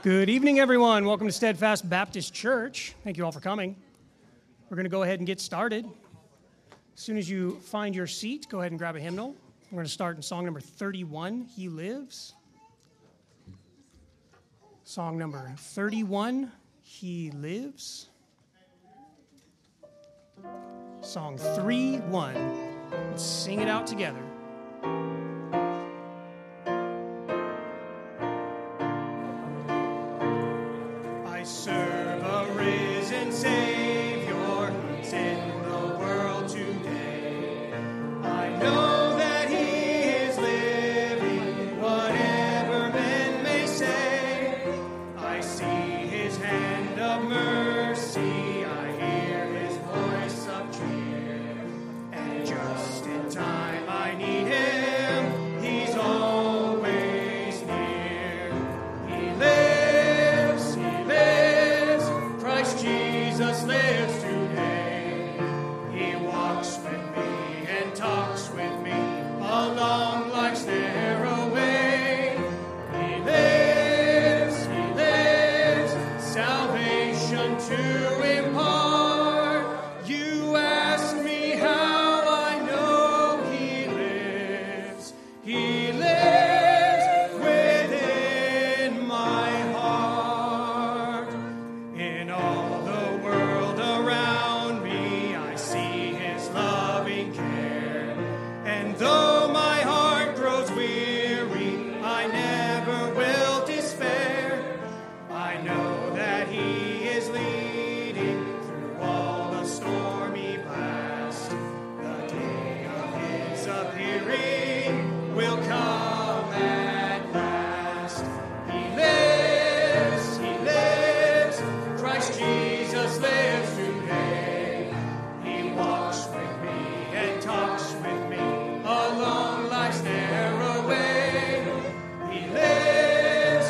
Good evening, everyone. Welcome to Steadfast Baptist Church. Thank you all for coming. We're going to go ahead and get started. As soon as you find your seat, go ahead and grab a hymnal. We're going to start in song number 31, He Lives. Song number 31, He Lives. Song 3-1. Let's sing it out together. I serve a risen Savior who's in the world today. I know that He is living, whatever men may say. I see His hand of mercy, I hear His voice of cheer, and just in time I need Him, He's always near. He lives, Christ Jesus lives today. He walks with me and talks with me along life's narrow way. He lives, salvation to impart. You ask me how I know He lives. He lives within my heart. In all the world around me, I see His loving care. And though my heart grows weary, I never will despair. I know that He is leading through all the stormy blast. The day of His appearing will come at last. He lives, Christ Jesus lives today. He walks with me and talks with me along life's narrow way. He lives,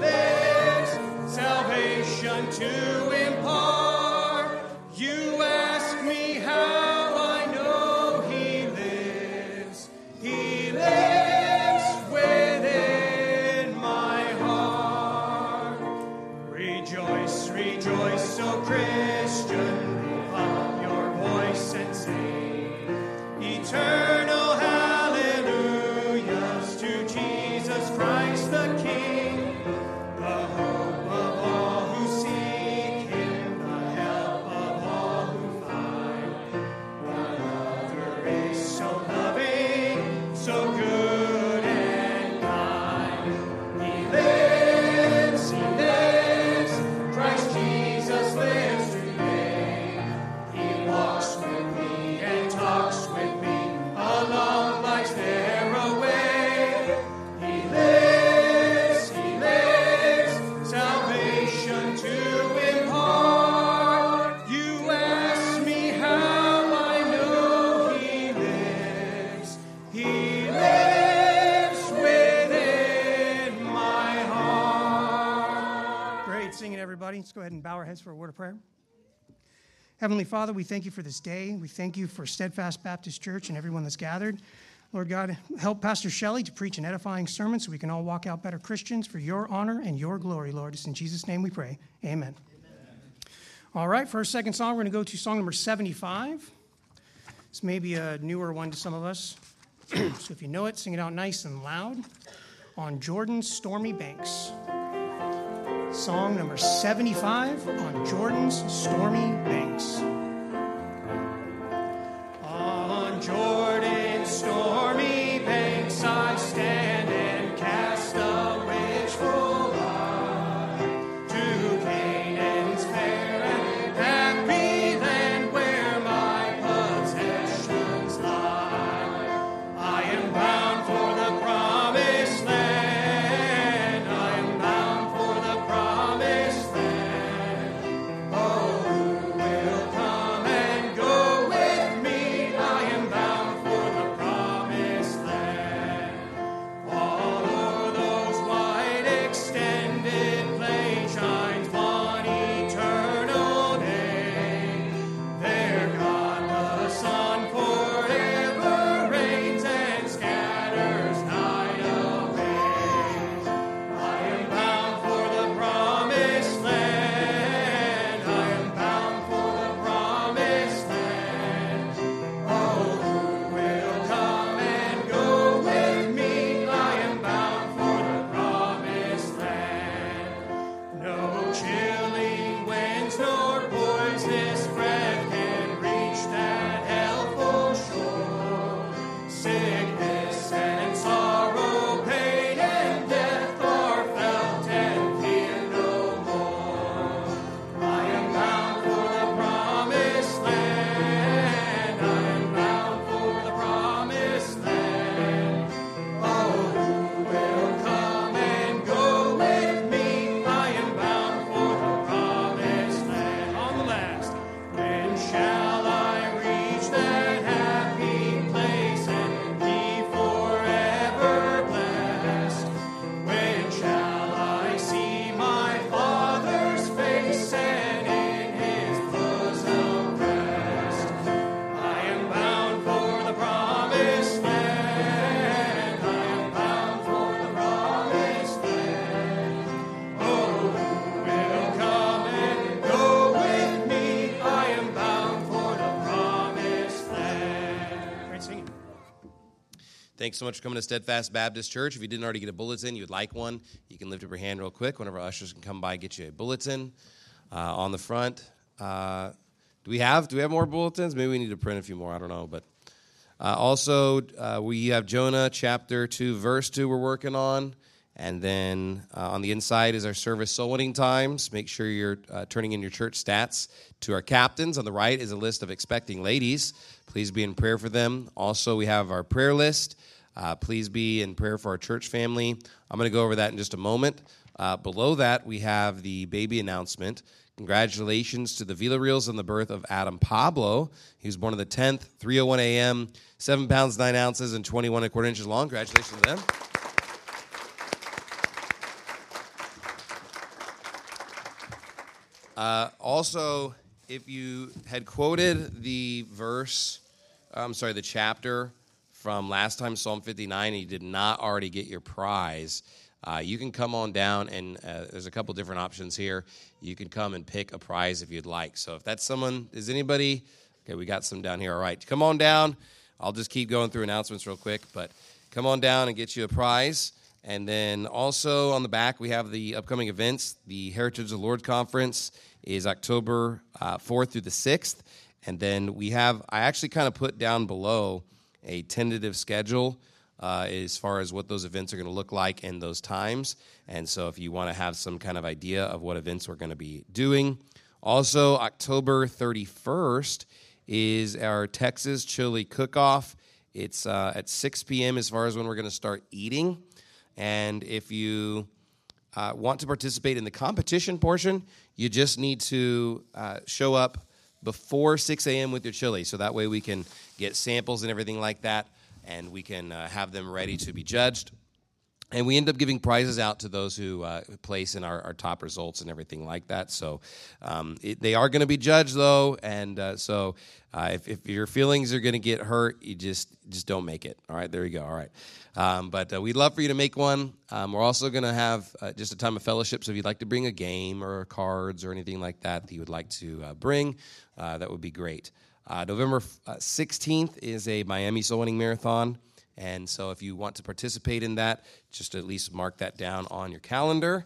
salvation to impart. You ask me how I know He lives. He lives within my heart. Rejoice, rejoice, O Christian, lift up your voice and sing eternal hallelujahs to Jesus Christ the King, the hope of all who seek Him, the help of all who find. What other is so loving, so good and kind? He lives, Christ Jesus lives today. He walks with me and talks with me along life's narrow way. He lives, salvation to impart. You ask me how I know He lives. He lives within my heart. Great singing, everybody. Let's go ahead and bow our heads for a word of prayer. Heavenly Father, we thank You for this day. We thank You for Steadfast Baptist Church and everyone that's gathered. Lord God, help Pastor Shelley to preach an edifying sermon so we can all walk out better Christians for Your honor and Your glory, Lord. It's in Jesus' name we pray. Amen. All right, for our second song, we're going to go to song number 75. This may be a newer one to some of us. So if you know it, sing it out nice and loud. On Jordan's Stormy Banks. Song number 75, On Jordan's Stormy Banks. On Jordan's stormy banks I stand and cast a wishful eye to Canaan's fair and happy land where my possessions lie. I am bound for the promised land. I am bound for the promised land. Oh, who will come? Thanks so much for coming to Steadfast Baptist Church. If you didn't already get a bulletin, you would like one, you can lift up your hand real quick. One of our ushers can come by and get you a bulletin on the front. Do we have more bulletins? Maybe we need to print a few more. I don't know. But also, we have Jonah chapter 2, verse 2 we're working on. And then on the inside is our service soul winning times. Make sure you're turning in your church stats to our captains. On the right is a list of expecting ladies. Please be in prayer for them. Also, we have our prayer list. Please be in prayer for our church family. I'm going to go over that in just a moment. Below that, we have the baby announcement. Congratulations to the Villareals on the birth of Adam Pablo. He was born on the 10th, 3:01 a.m., 7 pounds, 9 ounces, and 21 1/4 inches long. Congratulations to them. Also, if you had quoted the chapter from last time, Psalm 59, and you did not already get your prize, you can come on down, and there's a couple different options here. You can come and pick a prize if you'd like. So if that's someone, is anybody? Okay, we got some down here. All right, come on down. I'll just keep going through announcements real quick, but come on down and get you a prize. And then also on the back, we have the upcoming events. The Heritage of the Lord Conference is October 4th through the 6th. And then I actually kind of put down below a tentative schedule as far as what those events are going to look like and those times. And so if you want to have some kind of idea of what events we're going to be doing. Also, October 31st is our Texas Chili Cook-Off. It's at 6 p.m. as far as when we're going to start eating. And if you want to participate in the competition portion, you just need to show up before 6 a.m. with your chili. So that way we can get samples and everything like that, and we can have them ready to be judged. And we end up giving prizes out to those who place in our top results and everything like that. So they are going to be judged, though, and so if your feelings are going to get hurt, you just don't make it. All right, there you go. All right. But we'd love for you to make one. We're also going to have just a time of fellowship, so if you'd like to bring a game or cards or anything like that you would like to bring, that would be great. November 16th is a Miami Soul Winning Marathon. And so if you want to participate in that, just at least mark that down on your calendar.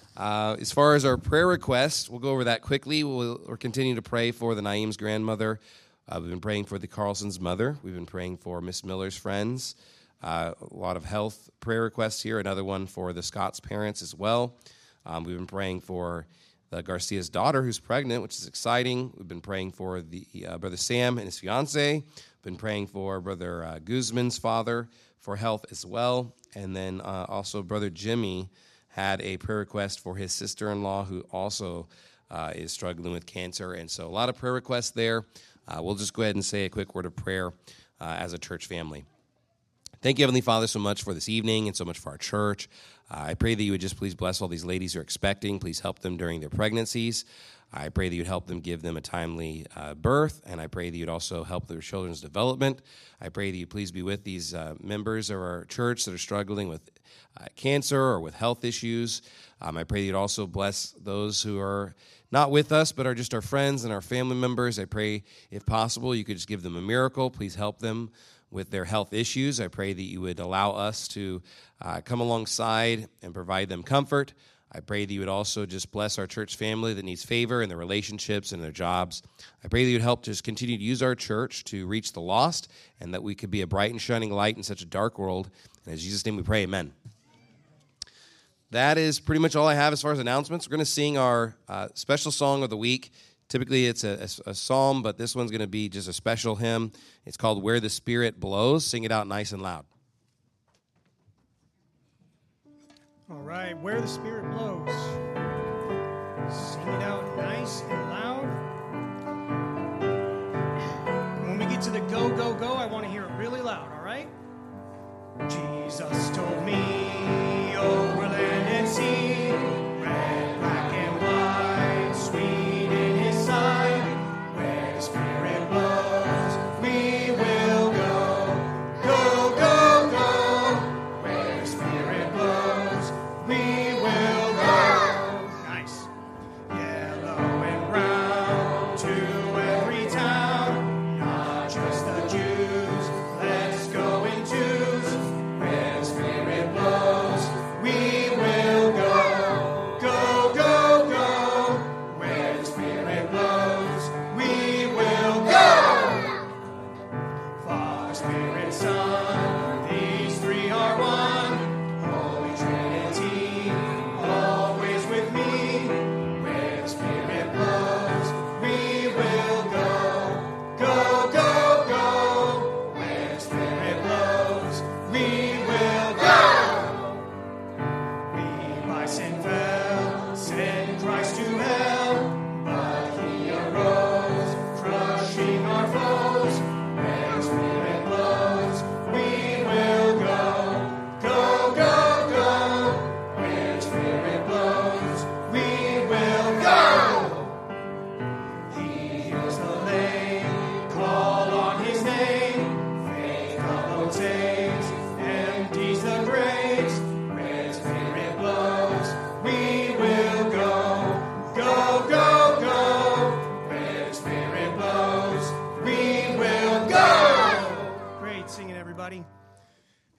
As far as our prayer requests, we'll go over that quickly. We're continuing to pray for the Naeem's grandmother. We've been praying for the Carlson's mother. We've been praying for Miss Miller's friends. A lot of health prayer requests here. Another one for the Scott's parents as well. We've been praying for the Garcia's daughter who's pregnant, which is exciting. We've been praying for the Brother Sam and his fiance. Been praying for Brother Guzman's father for health as well. And then also Brother Jimmy had a prayer request for his sister-in-law who also is struggling with cancer. And so a lot of prayer requests there. We'll just go ahead and say a quick word of prayer as a church family. Thank you, Heavenly Father, so much for this evening and so much for our church. I pray that you would just please bless all these ladies who are expecting. Please help them during their pregnancies. I pray that you'd help them, give them a timely birth, and I pray that you'd also help their children's development. I pray that you please be with these members of our church that are struggling with cancer or with health issues. I pray that you'd also bless those who are not with us but are just our friends and our family members. I pray, if possible, you could just give them a miracle. Please help them with their health issues. I pray that you would allow us to come alongside and provide them comfort. I pray that you would also just bless our church family that needs favor in their relationships and their jobs. I pray that you would help just continue to use our church to reach the lost and that we could be a bright and shining light in such a dark world. And in Jesus' name we pray, amen. That is pretty much all I have as far as announcements. We're going to sing our special song of the week. Typically it's a psalm, but this one's going to be just a special hymn. It's called Where the Spirit Blows. Sing it out nice and loud. All right, Where the Spirit Blows. Sing it out nice and loud. When we get to the go, go, go, I want to hear it really loud, all right? Jesus told me over land and sea, red, black, and white, sweet in his sight, where the Spirit blows, we will go. Go, go, go, where the Spirit blows, we will go. Nice. Yellow and brown to every town, not just the Jews. Let's go in twos.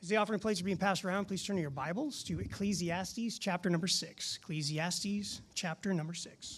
As the offering plates are being passed around, please turn to your Bibles to Ecclesiastes chapter number 6. Ecclesiastes chapter number 6.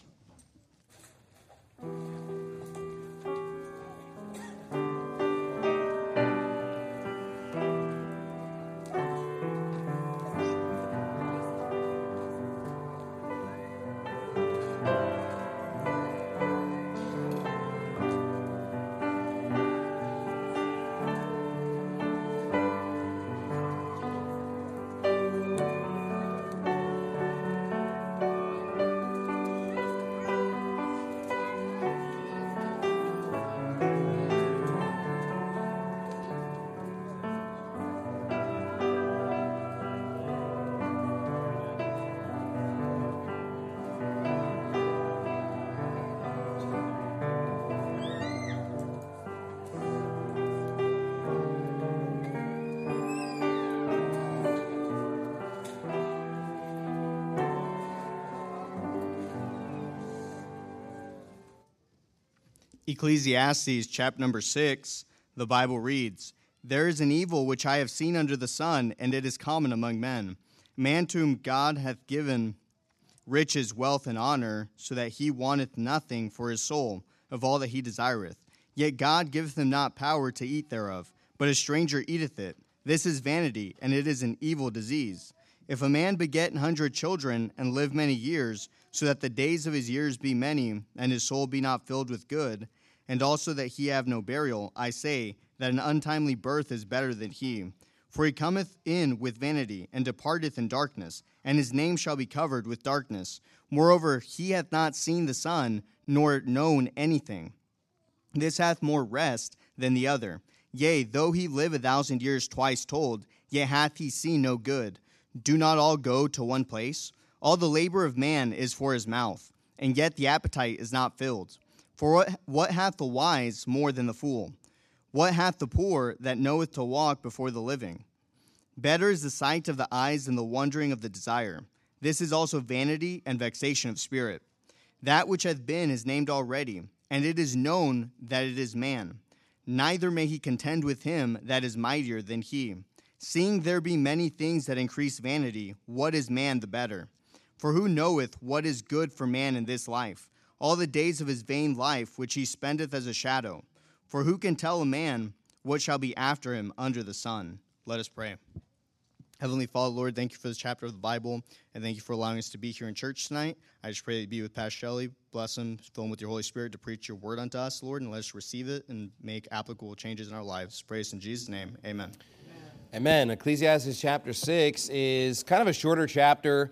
Ecclesiastes chapter number 6, the Bible reads, "There is an evil which I have seen under the sun, and it is common among men. Man to whom God hath given riches, wealth, and honor, so that he wanteth nothing for his soul of all that he desireth. Yet God giveth him not power to eat thereof, but a stranger eateth it. This is vanity, and it is an evil disease. If a man beget 100 children, and live many years, so that the days of his years be many, and his soul be not filled with good, and also that he have no burial, I say that an untimely birth is better than he. For he cometh in with vanity, and departeth in darkness, and his name shall be covered with darkness. Moreover, he hath not seen the sun, nor known anything. This hath more rest than the other. Yea, though he live 1,000 years twice told, yet hath he seen no good. Do not all go to one place? All the labor of man is for his mouth, and yet the appetite is not filled. For what hath the wise more than the fool? What hath the poor that knoweth to walk before the living? Better is the sight of the eyes than the wondering of the desire. This is also vanity and vexation of spirit. That which hath been is named already, and it is known that it is man. Neither may he contend with him that is mightier than he. Seeing there be many things that increase vanity, what is man the better? For who knoweth what is good for man in this life? All the days of his vain life which he spendeth as a shadow. For who can tell a man what shall be after him under the sun?" Let us pray. Heavenly Father, Lord, thank you for this chapter of the Bible, and thank you for allowing us to be here in church tonight. I just pray that you be with Pastor Shelley, bless him, fill him with your Holy Spirit to preach your word unto us, Lord, and let us receive it and make applicable changes in our lives. Praise in Jesus' name, amen. Amen. Ecclesiastes chapter 6 is kind of a shorter chapter.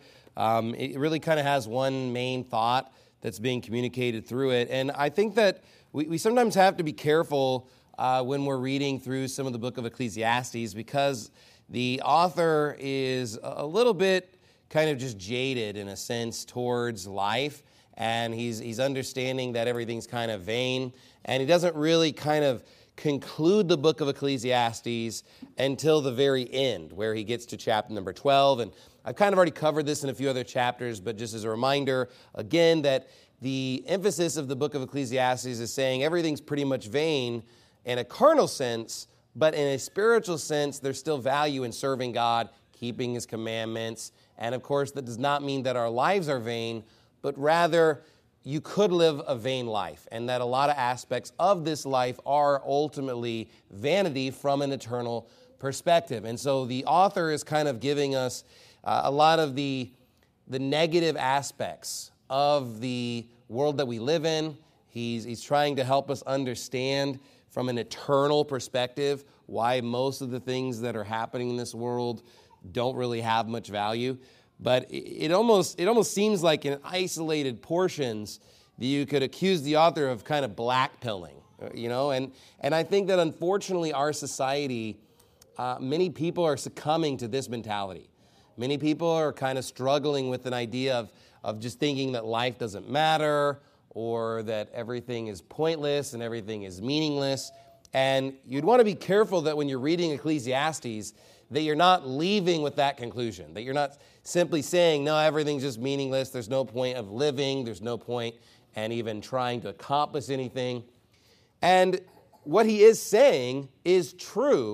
It really kind of has one main thought that's being communicated through it. And I think that we sometimes have to be careful when we're reading through some of the book of Ecclesiastes, because the author is a little bit kind of just jaded in a sense towards life, and he's understanding that everything's kind of vain, and he doesn't really kind of conclude the book of Ecclesiastes until the very end, where he gets to chapter number 12. And I've kind of already covered this in a few other chapters, but just as a reminder, again, that the emphasis of the book of Ecclesiastes is saying everything's pretty much vain in a carnal sense, but in a spiritual sense, there's still value in serving God, keeping his commandments. And of course, that does not mean that our lives are vain, but rather you could live a vain life, and that a lot of aspects of this life are ultimately vanity from an eternal perspective. And so the author is kind of giving us a lot of the negative aspects of the world that we live in. He's trying to help us understand from an eternal perspective why most of the things that are happening in this world don't really have much value. But it almost seems like in isolated portions that you could accuse the author of kind of blackpilling, you know. And I think that unfortunately our society, many people are succumbing to this mentality. Many people are kind of struggling with an idea of just thinking that life doesn't matter, or that everything is pointless and everything is meaningless. And you'd want to be careful that when you're reading Ecclesiastes, that you're not leaving with that conclusion, that you're not simply saying, no, everything's just meaningless, there's no point of living, there's no point and even trying to accomplish anything. And what he is saying is true,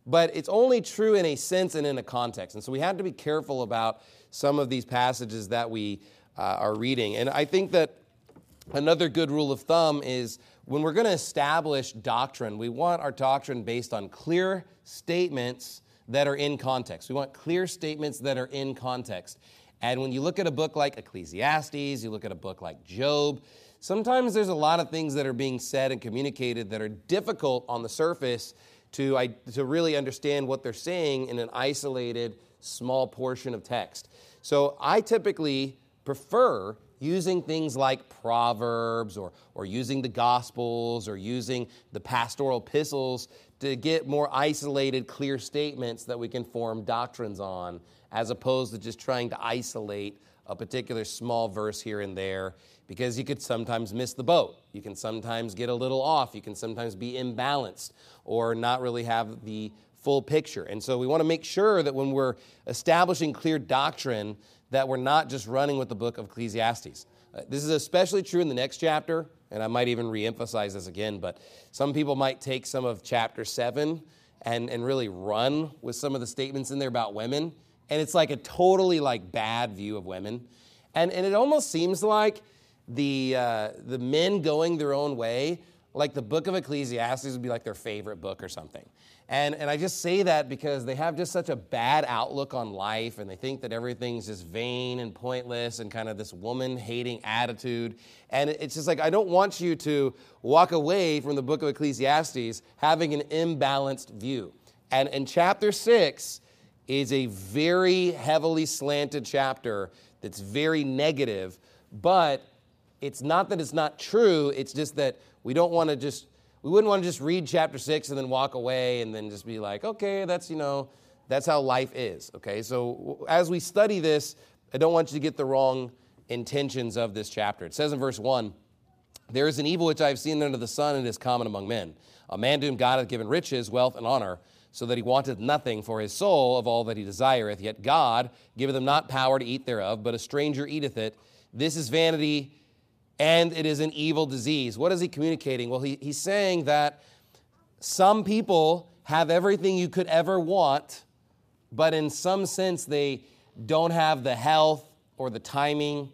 but it's only true in a sense and in a context. And so we have to be careful about some of these passages that we are reading. And I think that another good rule of thumb is when we're going to establish doctrine, we want our doctrine based on clear statements that are in context. We want clear statements that are in context. And when you look at a book like Ecclesiastes, you look at a book like Job, sometimes there's a lot of things that are being said and communicated that are difficult on the surface to really understand what they're saying in an isolated, small portion of text. So I typically prefer using things like Proverbs or using the Gospels or using the pastoral epistles to get more isolated, clear statements that we can form doctrines on, as opposed to just trying to isolate a particular small verse here and there, because you could sometimes miss the boat. You can sometimes get a little off. You can sometimes be imbalanced or not really have the full picture. And so we want to make sure that when we're establishing clear doctrine, that we're not just running with the book of Ecclesiastes. This is especially true in the next chapter, and I might even reemphasize this again, but some people might take some of chapter 7 and really run with some of the statements in there about women, and it's like a totally bad view of women. And it almost seems like the men going their own way, like the book of Ecclesiastes would be like their favorite book or something. And I just say that because they have just such a bad outlook on life, and they think that everything's just vain and pointless and kind of this woman-hating attitude. And it's just like, I don't want you to walk away from the book of Ecclesiastes having an imbalanced view. And chapter 6 is a very heavily slanted chapter that's very negative, but it's not that it's not true, it's just that we wouldn't want to just read chapter 6 and then walk away and then just be like, okay, that's how life is, okay? So as we study this, I don't want you to get the wrong intentions of this chapter. It says in verse 1, there is an evil which I have seen under the sun, and it is common among men. A man to whom God hath given riches, wealth, and honor, so that he wanteth nothing for his soul of all that he desireth. Yet God giveth him not power to eat thereof, but a stranger eateth it. This is vanity, and it is an evil disease. What is he communicating? Well, he's saying that some people have everything you could ever want, but in some sense they don't have the health or the timing,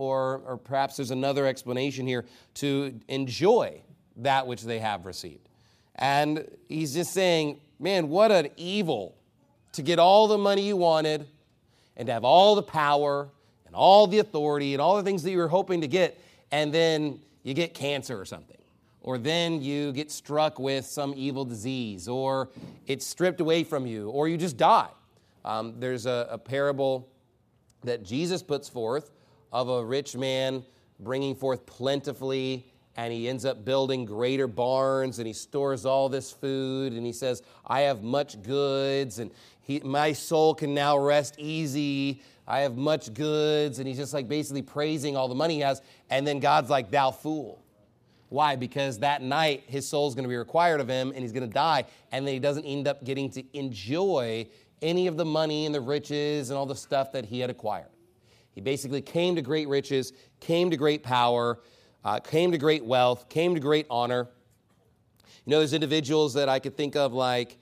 or perhaps there's another explanation here, to enjoy that which they have received. And he's just saying, man, what an evil to get all the money you wanted and to have all the power and all the authority and all the things that you were hoping to get, and then you get cancer or something, or then you get struck with some evil disease, or it's stripped away from you, or you just die. There's a parable that Jesus puts forth of a rich man bringing forth plentifully, and he ends up building greater barns, and he stores all this food, and he says, I have much goods, and my soul can now rest easy. I have much goods, and he's just basically praising all the money he has, and then God's like, thou fool. Why? Because that night his soul's going to be required of him, and he's going to die, and then he doesn't end up getting to enjoy any of the money and the riches and all the stuff that he had acquired. He basically came to great riches, came to great power, came to great wealth, came to great honor. There's individuals that I could think of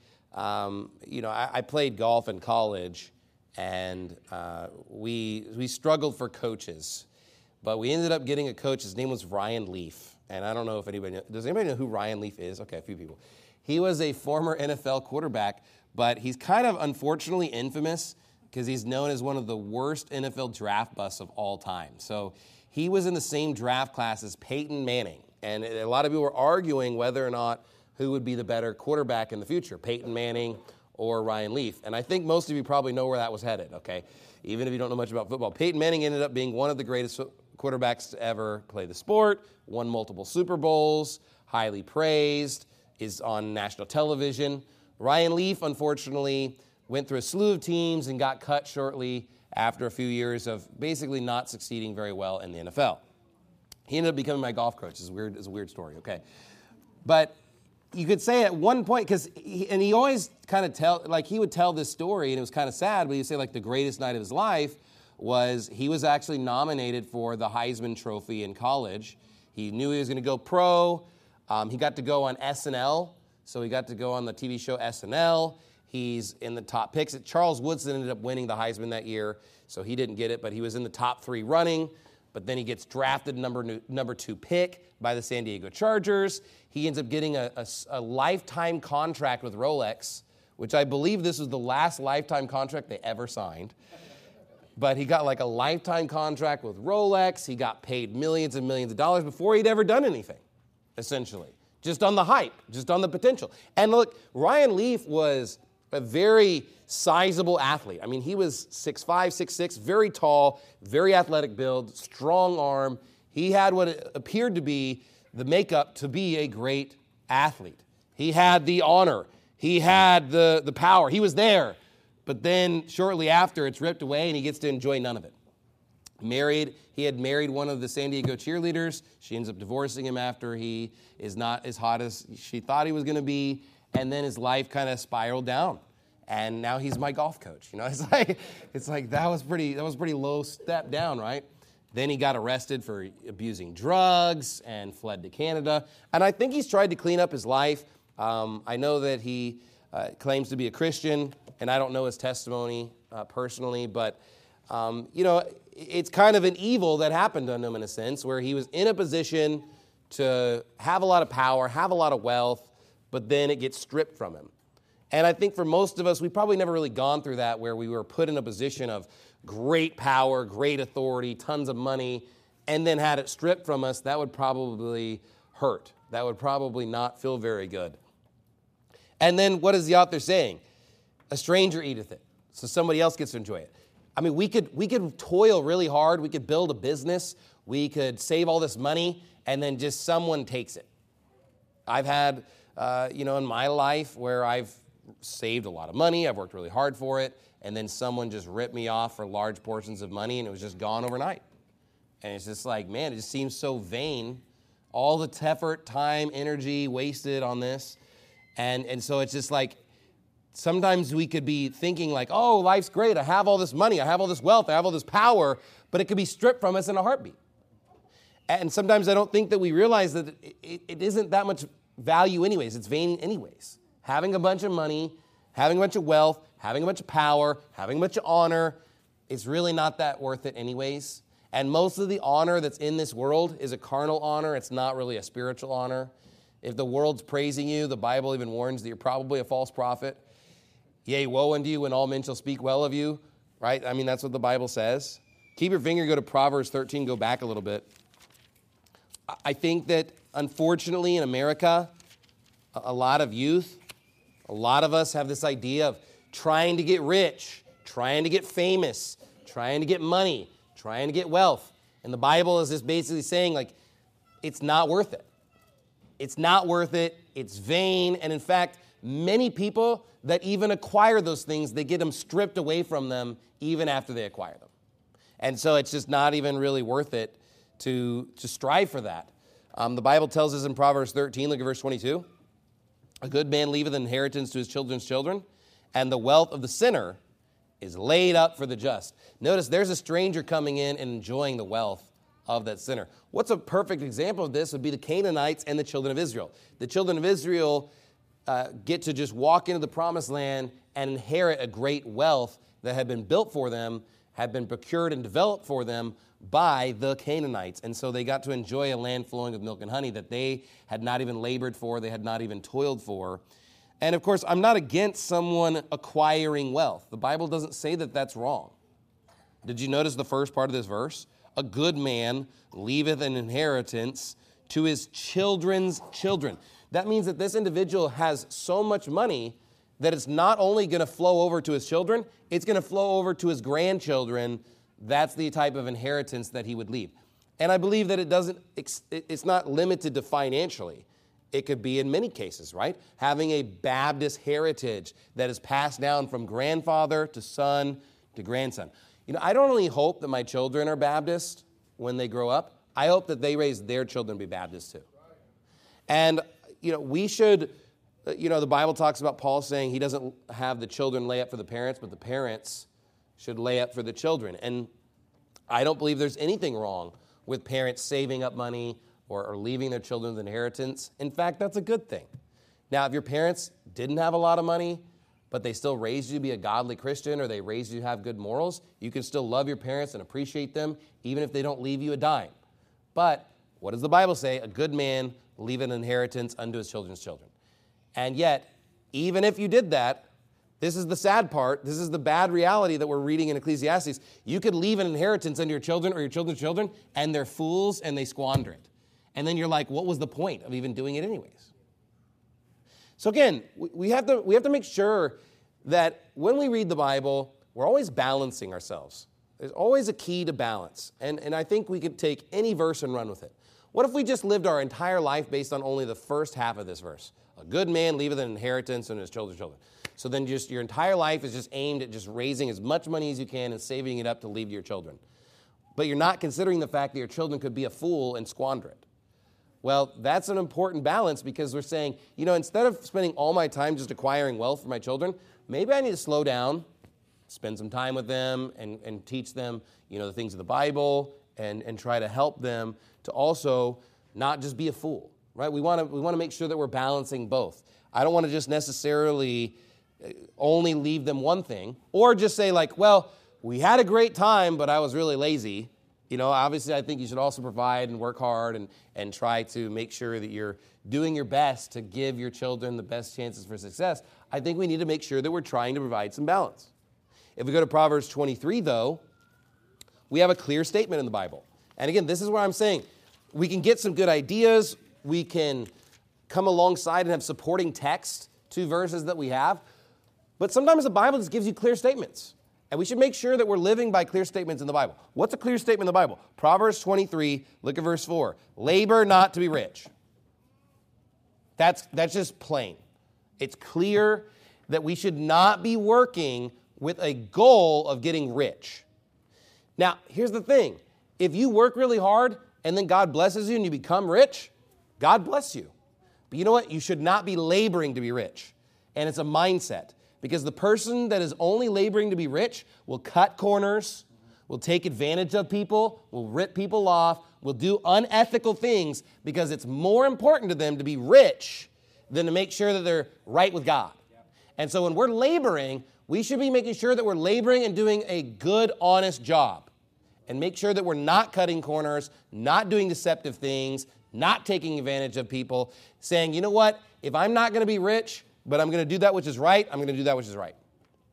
I played golf in college, and we struggled for coaches, but we ended up getting a coach. His name was Ryan Leaf, and I don't know if does anybody know who Ryan Leaf is? Okay, a few people. He was a former NFL quarterback, but he's kind of unfortunately infamous because he's known as one of the worst NFL draft busts of all time. So he was in the same draft class as Peyton Manning, and a lot of people were arguing whether or not who would be the better quarterback in the future, Peyton Manning or Ryan Leaf. And I think most of you probably know where that was headed, okay? Even if you don't know much about football. Peyton Manning ended up being one of the greatest quarterbacks to ever play the sport, won multiple Super Bowls, highly praised, is on national television. Ryan Leaf, unfortunately, went through a slew of teams and got cut shortly after a few years of basically not succeeding very well in the NFL. He ended up becoming my golf coach. It's a weird story, okay? But you could say at one point, because he always kind of he would tell this story, and it was kind of sad, but he'd say the greatest night of his life was he was actually nominated for the Heisman Trophy in college. He knew he was going to go pro. He got to go on SNL, so he got to go on the TV show SNL. He's in the top picks. Charles Woodson ended up winning the Heisman that year, so he didn't get it, but he was in the top 3 running. But then he gets drafted number 2 pick by the San Diego Chargers. He ends up getting a lifetime contract with Rolex, which I believe this was the last lifetime contract they ever signed. But he got like a lifetime contract with Rolex. He got paid millions and millions of dollars before he'd ever done anything, essentially. Just on the hype, just on the potential. And look, Ryan Leaf was a very sizable athlete. I mean, he was 6'5", 6'6", very tall, very athletic build, strong arm. He had what appeared to be the makeup to be a great athlete. He had the honor. He had the power. He was there. But then shortly after, it's ripped away, and he gets to enjoy none of it. He had married one of the San Diego cheerleaders. She ends up divorcing him after he is not as hot as she thought he was going to be. And then his life kind of spiraled down. And now he's my golf coach. You know, it's like that was pretty low step down, right? Then he got arrested for abusing drugs and fled to Canada. And I think he's tried to clean up his life. I know that he claims to be a Christian, and I don't know his testimony personally, but it's kind of an evil that happened to him in a sense, where he was in a position to have a lot of power, have a lot of wealth, but then it gets stripped from him. And I think for most of us, we've probably never really gone through that, where we were put in a position of great power, great authority, tons of money, and then had it stripped from us. That would probably hurt. That would probably not feel very good. And then what is the author saying? A stranger eateth it, so somebody else gets to enjoy it. I mean, we could toil really hard. We could build a business. We could save all this money, and then just someone takes it. I've had, in my life where I've saved a lot of money, I've worked really hard for it, and then someone just ripped me off for large portions of money, and it was just gone overnight. And it's just like, man, it just seems so vain. All the effort, time, energy wasted on this. And so it's just like, sometimes we could be thinking like, oh, life's great. I have all this money. I have all this wealth. I have all this power. But it could be stripped from us in a heartbeat. And sometimes I don't think that we realize that it isn't that much value anyways. It's vain anyways. Having a bunch of money, having a bunch of wealth, having a bunch of power, having a bunch of honor, it's really not that worth it anyways. And most of the honor that's in this world is a carnal honor. It's not really a spiritual honor. If the world's praising you, the Bible even warns that you're probably a false prophet. Yea, woe unto you when all men shall speak well of you, right? I mean, that's what the Bible says. Keep your finger, go to Proverbs 13, go back a little bit. I think that, unfortunately, in America, a lot of youth, a lot of us have this idea of trying to get rich, trying to get famous, trying to get money, trying to get wealth. And the Bible is just basically saying, like, it's not worth it. It's not worth it. It's vain. And in fact, many people that even acquire those things, they get them stripped away from them even after they acquire them. And so it's just not even really worth it to strive for that. The Bible tells us in Proverbs 13, look at verse 22, a good man leaveth an inheritance to his children's children, and the wealth of the sinner is laid up for the just. Notice there's a stranger coming in and enjoying the wealth of that sinner. What's a perfect example of this would be the Canaanites and the children of Israel. The children of Israel get to just walk into the promised land and inherit a great wealth that had been built for them, had been procured and developed for them by the Canaanites. And so they got to enjoy a land flowing with milk and honey that they had not even labored for, they had not even toiled for. And of course, I'm not against someone acquiring wealth. The Bible doesn't say that that's wrong. Did you notice the first part of this verse? A good man leaveth an inheritance to his children's children. That means that this individual has so much money that it's not only going to flow over to his children, it's going to flow over to his grandchildren. That's the type of inheritance that he would leave. And I believe that it's not limited to financially. It could be in many cases, right? Having a Baptist heritage that is passed down from grandfather to son to grandson. You know, I don't only hope that my children are Baptist when they grow up. I hope that they raise their children to be Baptist too. And, we should, the Bible talks about Paul saying he doesn't have the children lay up for the parents, but the parents should lay up for the children. And I don't believe there's anything wrong with parents saving up money or leaving their children's inheritance. In fact, that's a good thing. Now, if your parents didn't have a lot of money, but they still raised you to be a godly Christian, or they raised you to have good morals, you can still love your parents and appreciate them, even if they don't leave you a dime. But what does the Bible say? A good man leave an inheritance unto his children's children. And yet, even if you did that, this is the sad part. This is the bad reality that we're reading in Ecclesiastes. You could leave an inheritance unto your children or your children's children, and they're fools and they squander it. And then you're like, what was the point of even doing it anyways? So again, we have to make sure that when we read the Bible, we're always balancing ourselves. There's always a key to balance. And I think we could take any verse and run with it. What if we just lived our entire life based on only the first half of this verse? A good man leaveth an inheritance unto his children's children. So then just your entire life is just aimed at just raising as much money as you can and saving it up to leave to your children. But you're not considering the fact that your children could be a fool and squander it. Well, that's an important balance, because we're saying, instead of spending all my time just acquiring wealth for my children, maybe I need to slow down, spend some time with them and teach them, the things of the Bible and try to help them to also not just be a fool, right? We want to make sure that we're balancing both. I don't want to just necessarily only leave them one thing, or just say like, well, we had a great time, but I was really lazy. Obviously I think you should also provide and work hard and try to make sure that you're doing your best to give your children the best chances for success. I think we need to make sure that we're trying to provide some balance. If we go to Proverbs 23, though, we have a clear statement in the Bible. And again, this is what I'm saying. We can get some good ideas. We can come alongside and have supporting text to verses that we have. But sometimes the Bible just gives you clear statements. And we should make sure that we're living by clear statements in the Bible. What's a clear statement in the Bible? Proverbs 23, look at verse 4. Labor not to be rich. That's just plain. It's clear that we should not be working with a goal of getting rich. Now, here's the thing. If you work really hard and then God blesses you and you become rich, God bless you. But you know what? You should not be laboring to be rich. And it's a mindset. Because the person that is only laboring to be rich will cut corners, will take advantage of people, will rip people off, will do unethical things, because it's more important to them to be rich than to make sure that they're right with God. And so when we're laboring, we should be making sure that we're laboring and doing a good, honest job. And make sure that we're not cutting corners, not doing deceptive things, not taking advantage of people, saying, you know what, if I'm not going to be rich, but I'm going to do that which is right, I'm going to do that which is right.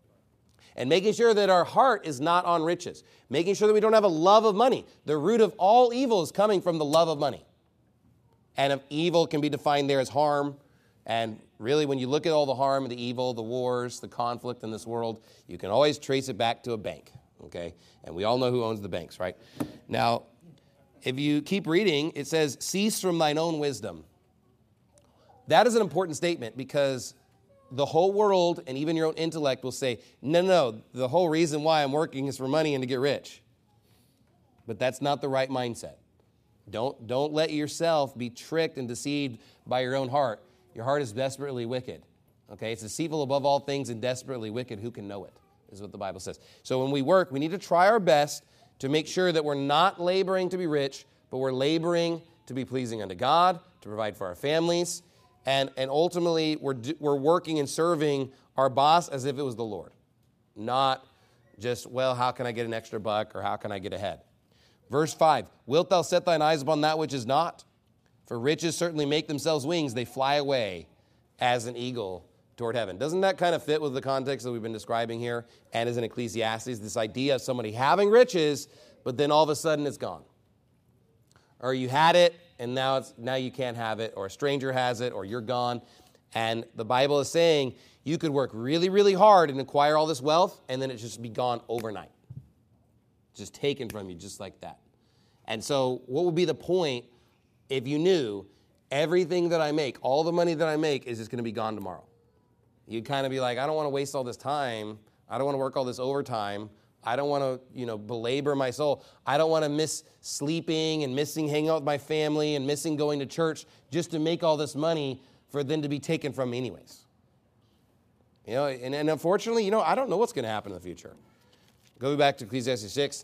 And making sure that our heart is not on riches. Making sure that we don't have a love of money. The root of all evil is coming from the love of money. And if evil can be defined there as harm. And really, when you look at all the harm, the evil, the wars, the conflict in this world, you can always trace it back to a bank. Okay? And we all know who owns the banks, right? Now, if you keep reading, it says, cease from thine own wisdom. That is an important statement, because the whole world and even your own intellect will say, no, the whole reason why I'm working is for money and to get rich. But that's not the right mindset. Don't let yourself be tricked and deceived by your own heart. Your heart is desperately wicked. Okay, it's deceitful above all things and desperately wicked. Who can know it? Is what the Bible says. So when we work, we need to try our best to make sure that we're not laboring to be rich, but we're laboring to be pleasing unto God, to provide for our families. And ultimately, we're working and serving our boss as if it was the Lord. Not just, well, how can I get an extra buck, or how can I get ahead? Verse 5, wilt thou set thine eyes upon that which is not? For riches certainly make themselves wings. They fly away as an eagle toward heaven. Doesn't that kind of fit with the context that we've been describing here? And as in Ecclesiastes, this idea of somebody having riches, but then all of a sudden it's gone. Or you had it, and now you can't have it, or a stranger has it, or you're gone. And the Bible is saying you could work really, really hard and acquire all this wealth, and then it just be gone overnight. Just taken from you just like that. And so what would be the point if you knew everything that I make, all the money that I make, is just going to be gone tomorrow? You'd kind of be like, I don't want to waste all this time. I don't want to work all this overtime. I don't want to, belabor my soul. I don't want to miss sleeping and missing hanging out with my family and missing going to church just to make all this money for them to be taken from me anyways. And unfortunately, I don't know what's going to happen in the future. Go back to Ecclesiastes 6.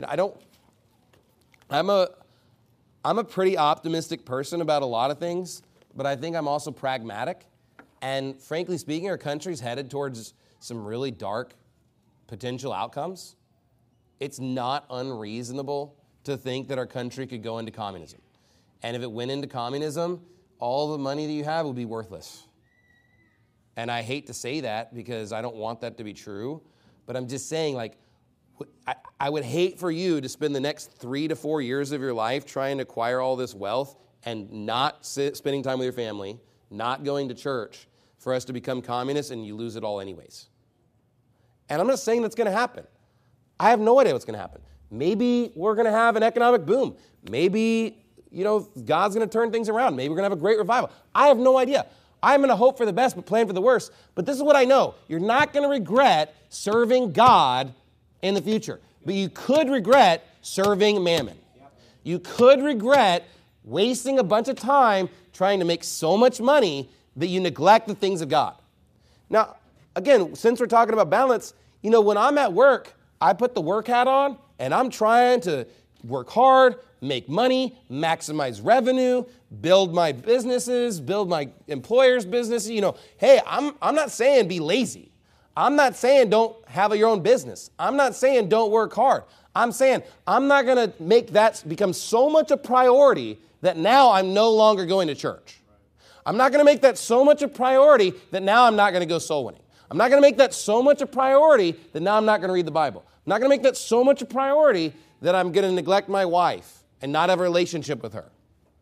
I'm a pretty optimistic person about a lot of things, but I think I'm also pragmatic. And frankly speaking, our country's headed towards some really dark potential outcomes. It's not unreasonable to think that our country could go into communism. And if it went into communism, all the money that you have would be worthless. And I hate to say that because I don't want that to be true, but I'm just saying, like, I would hate for you to spend the next 3 to 4 years of your life trying to acquire all this wealth and not spending time with your family, not going to church, for us to become communists and you lose it all anyways. And I'm not saying that's going to happen. I have no idea what's going to happen. Maybe we're going to have an economic boom. Maybe, God's going to turn things around. Maybe we're going to have a great revival. I have no idea. I'm going to hope for the best but plan for the worst. But this is what I know. You're not going to regret serving God in the future. But you could regret serving mammon. You could regret wasting a bunch of time trying to make so much money that you neglect the things of God. Now, again, since we're talking about balance, when I'm at work, I put the work hat on and I'm trying to work hard, make money, maximize revenue, build my businesses, build my employer's business. Hey, I'm not saying be lazy. I'm not saying don't have your own business. I'm not saying don't work hard. I'm saying I'm not going to make that become so much a priority that now I'm no longer going to church. I'm not going to make that so much a priority that now I'm not going to go soul winning. I'm not going to make that so much a priority that now I'm not going to read the Bible. I'm not going to make that so much a priority that I'm going to neglect my wife and not have a relationship with her.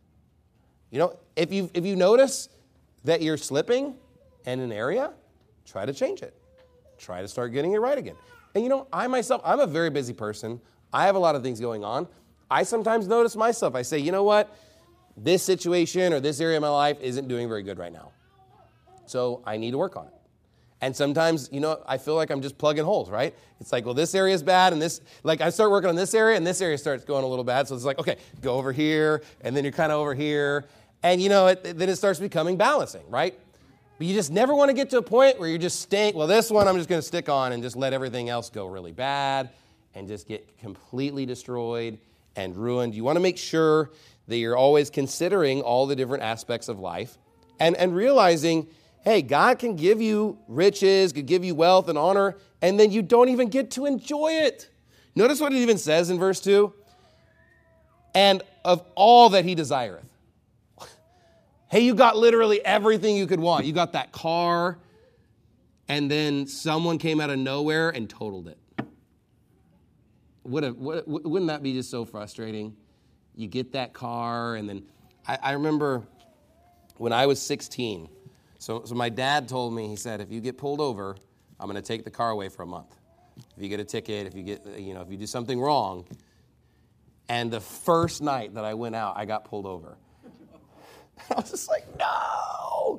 If you notice that you're slipping in an area, try to change it. Try to start getting it right again. And I myself, I'm a very busy person. I have a lot of things going on. I sometimes notice myself. I say, you know what? This situation or this area of my life isn't doing very good right now. So I need to work on it. And sometimes, I feel like I'm just plugging holes, right? It's like, well, this area is bad, and I start working on this area, and this area starts going a little bad. So it's like, okay, go over here, and then you're kind of over here. And, then it starts becoming balancing, right? But you just never want to get to a point where you're just staying, well, this one I'm just going to stick on and just let everything else go really bad and just get completely destroyed and ruined. You want to make sure that you're always considering all the different aspects of life and realizing, hey, God can give you riches, can give you wealth and honor, and then you don't even get to enjoy it. Notice what it even says in verse 2. And of all that he desireth. Hey, you got literally everything you could want. You got that car, and then someone came out of nowhere and totaled it. Wouldn't that be just so frustrating? You get that car, and then I remember when I was 16. So my dad told me, he said, if you get pulled over, I'm going to take the car away for a month. If you get a ticket, if you do something wrong. And the first night that I went out, I got pulled over. I was just like, no.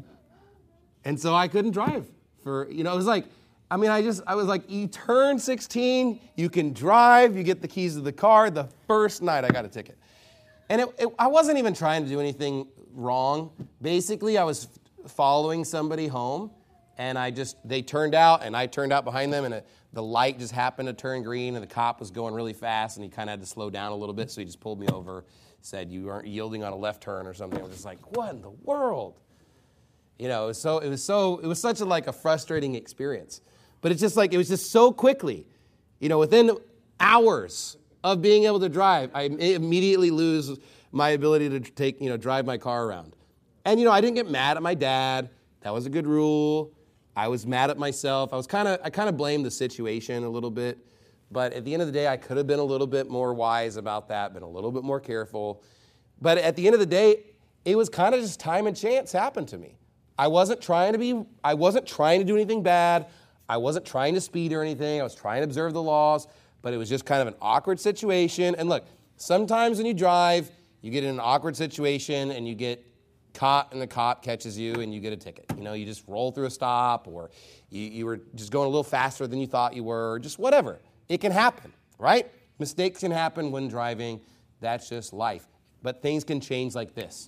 And so I couldn't drive it was like, I was like, you turn 16, you can drive, you get the keys to the car. The first night I got a ticket. And I wasn't even trying to do anything wrong. Basically, I was following somebody home, and they turned out, and I turned out behind them, and the light just happened to turn green, and the cop was going really fast, and he kind of had to slow down a little bit, so he just pulled me over, said you weren't yielding on a left turn or something. I was just like, what in the world? It was such a frustrating experience. But it's just like, it was just so quickly, within hours of being able to drive, I immediately lose my ability to drive my car around. And, I didn't get mad at my dad. That was a good rule. I was mad at myself. I kind of blamed the situation a little bit. But at the end of the day, I could have been a little bit more wise about that, been a little bit more careful. But at the end of the day, it was kind of just time and chance happened to me. I wasn't trying to do anything bad. I wasn't trying to speed or anything. I was trying to observe the laws, but it was just kind of an awkward situation. And look, sometimes when you drive, you get in an awkward situation and you get caught and the cop catches you and you get a ticket. You just roll through a stop, or you were just going a little faster than you thought you were, just whatever. It can happen, right? Mistakes can happen when driving. That's just life. But things can change like this.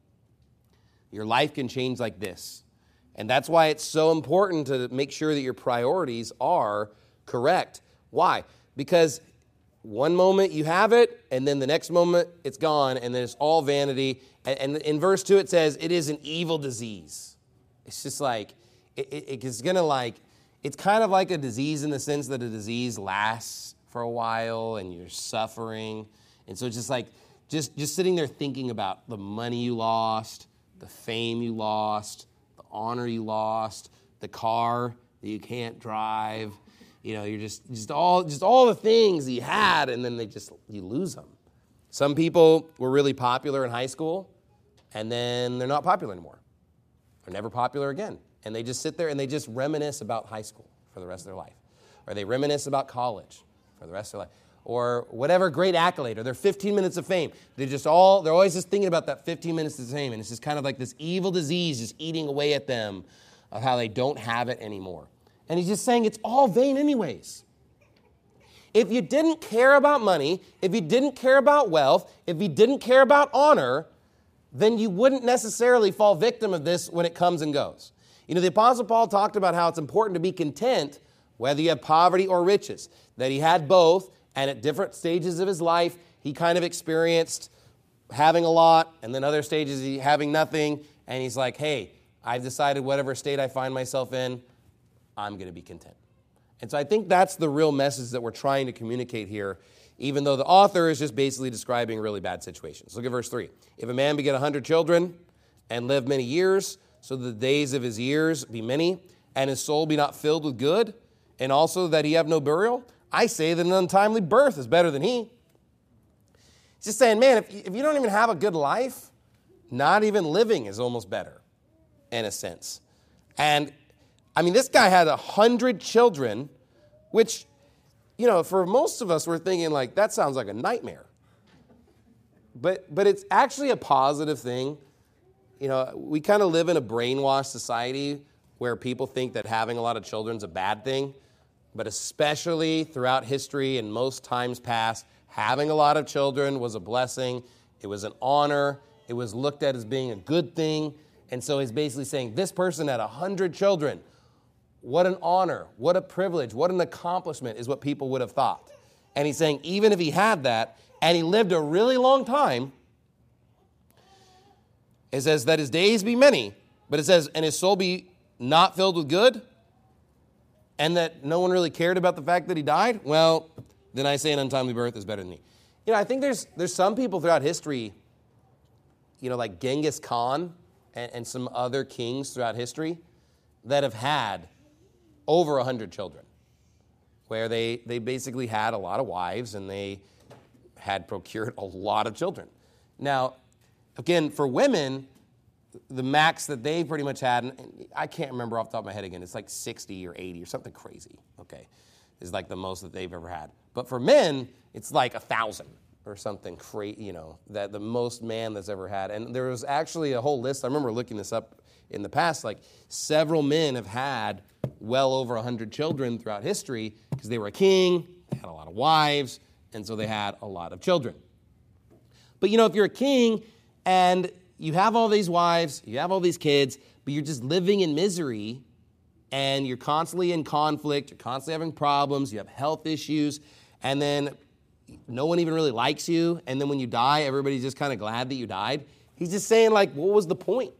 Your life can change like this. And that's why it's so important to make sure that your priorities are correct. Why? Because one moment you have it, and then the next moment it's gone, and then it's all vanity. And in verse 2 it says, it is an evil disease. It's just like, it's going to like, it's kind of like a disease in the sense that a disease lasts for a while and you're suffering. And so it's just like, just sitting there thinking about the money you lost, the fame you lost, the honor you lost, the car that you can't drive. You know, you're just all the things you had, and then you lose them. Some people were really popular in high school, and then they're not popular anymore. They're never popular again. And they just sit there and they just reminisce about high school for the rest of their life. Or they reminisce about college for the rest of their life. Or whatever great accolade, or their 15 minutes of fame. They're always just thinking about that 15 minutes of fame, and it's just kind of like this evil disease just eating away at them of how they don't have it anymore. And he's just saying it's all vain anyways. If you didn't care about money, if you didn't care about wealth, if you didn't care about honor, then you wouldn't necessarily fall victim of this when it comes and goes. You know, the Apostle Paul talked about how it's important to be content whether you have poverty or riches, that he had both, and at different stages of his life, he kind of experienced having a lot, and then other stages having nothing, and he's like, hey, I've decided whatever state I find myself in, I'm going to be content. And so I think that's the real message that we're trying to communicate here, even though the author is just basically describing really bad situations. Look at verse 3. If a man beget 100 children and live many years, so that the days of his years be many, and his soul be not filled with good, and also that he have no burial, I say that an untimely birth is better than he. He's just saying, man, if you don't even have a good life, not even living is almost better, in a sense. And I mean, this guy had 100 children, which, you know, for most of us, we're thinking like, that sounds like a nightmare. But it's actually a positive thing. You know, we kind of live in a brainwashed society where people think that having a lot of children is a bad thing. But especially throughout history and most times past, having a lot of children was a blessing. It was an honor. It was looked at as being a good thing. And so he's basically saying, this person had 100 children. What an honor, what a privilege, what an accomplishment is what people would have thought. And he's saying even if he had that and he lived a really long time, it says that his days be many, but it says, and his soul be not filled with good, and that no one really cared about the fact that he died, well, then I say an untimely birth is better than he. You know, I think there's some people throughout history, you know, like Genghis Khan and some other kings throughout history that have had over 100 children, where they basically had a lot of wives and they had procured a lot of children. Now, again, for women, the max that they pretty much had, and I can't remember off the top of my head again, it's like 60 or 80 or something crazy, okay, is like the most that they've ever had. But for men, it's like 1,000 or something crazy, you know, that the most man that's ever had. And there was actually a whole list. I remember looking this up in the past, like several men have had well over 100 children throughout history because they were a king, they had a lot of wives, and so they had a lot of children. But, you know, if you're a king and you have all these wives, you have all these kids, but you're just living in misery and you're constantly in conflict, you're constantly having problems, you have health issues, and then no one even really likes you, and then when you die, everybody's just kind of glad that you died. He's just saying, like, what was the point?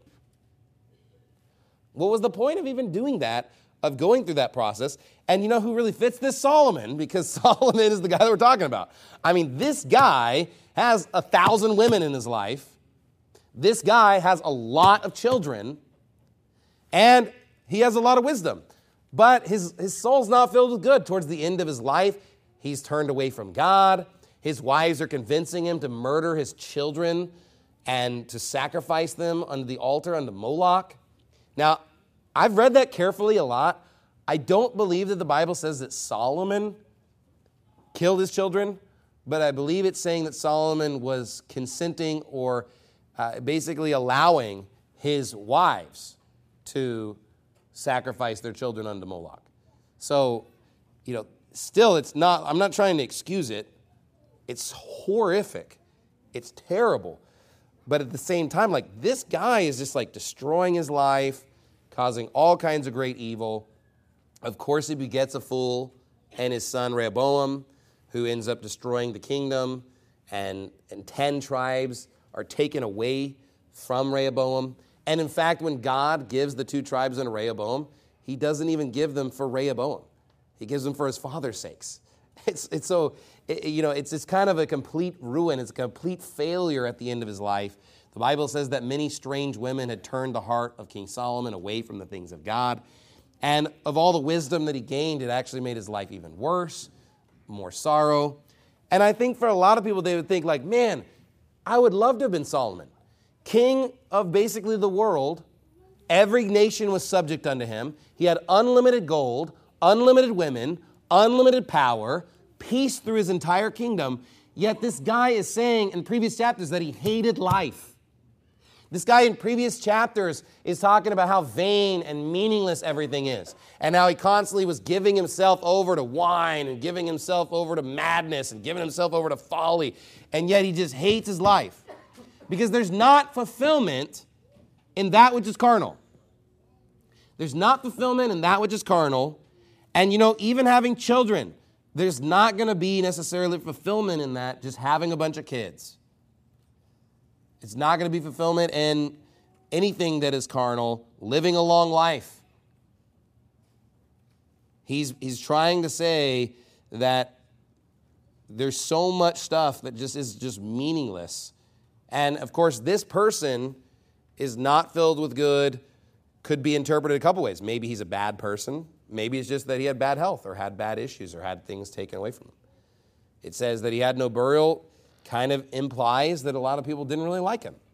What was the point of even doing that, of going through that process? And you know who really fits this? Solomon, because Solomon is the guy that we're talking about. I mean, this guy has 1,000 women in his life. This guy has a lot of children, and he has a lot of wisdom. But his soul's not filled with good. Towards the end of his life, he's turned away from God. His wives are convincing him to murder his children and to sacrifice them on the altar unto Moloch. Now, I've read that carefully a lot. I don't believe that the Bible says that Solomon killed his children, but I believe it's saying that Solomon was consenting or basically allowing his wives to sacrifice their children unto Moloch. So, you know, still it's not, I'm not trying to excuse it. It's horrific. It's terrible. But at the same time, like, this guy is just like destroying his life, causing all kinds of great evil. Of course, he begets a fool and his son Rehoboam, who ends up destroying the kingdom, and 10 tribes are taken away from Rehoboam. And in fact, when God gives the 2 tribes in Rehoboam, he doesn't even give them for Rehoboam. He gives them for his father's sakes. It's just kind of a complete ruin. It's a complete failure at the end of his life. The Bible says that many strange women had turned the heart of King Solomon away from the things of God. And of all the wisdom that he gained, it actually made his life even worse, more sorrow. And I think for a lot of people, they would think like, man, I would love to have been Solomon, king of basically the world. Every nation was subject unto him. He had unlimited gold, unlimited women, unlimited power, peace through his entire kingdom. Yet this guy is saying in previous chapters that he hated life. This guy in previous chapters is talking about how vain and meaningless everything is, and how he constantly was giving himself over to wine and giving himself over to madness and giving himself over to folly, and yet he just hates his life because there's not fulfillment in that which is carnal. There's not fulfillment in that which is carnal, and even having children, there's not going to be necessarily fulfillment in that, just having a bunch of kids. It's not going to be fulfillment in anything that is carnal, living a long life. He's trying to say that there's so much stuff that is just meaningless. And of course, this person is not filled with good, could be interpreted a couple ways. Maybe he's a bad person. Maybe it's just that he had bad health or had bad issues or had things taken away from him. It says that he had no burial, kind of implies that a lot of people didn't really like him.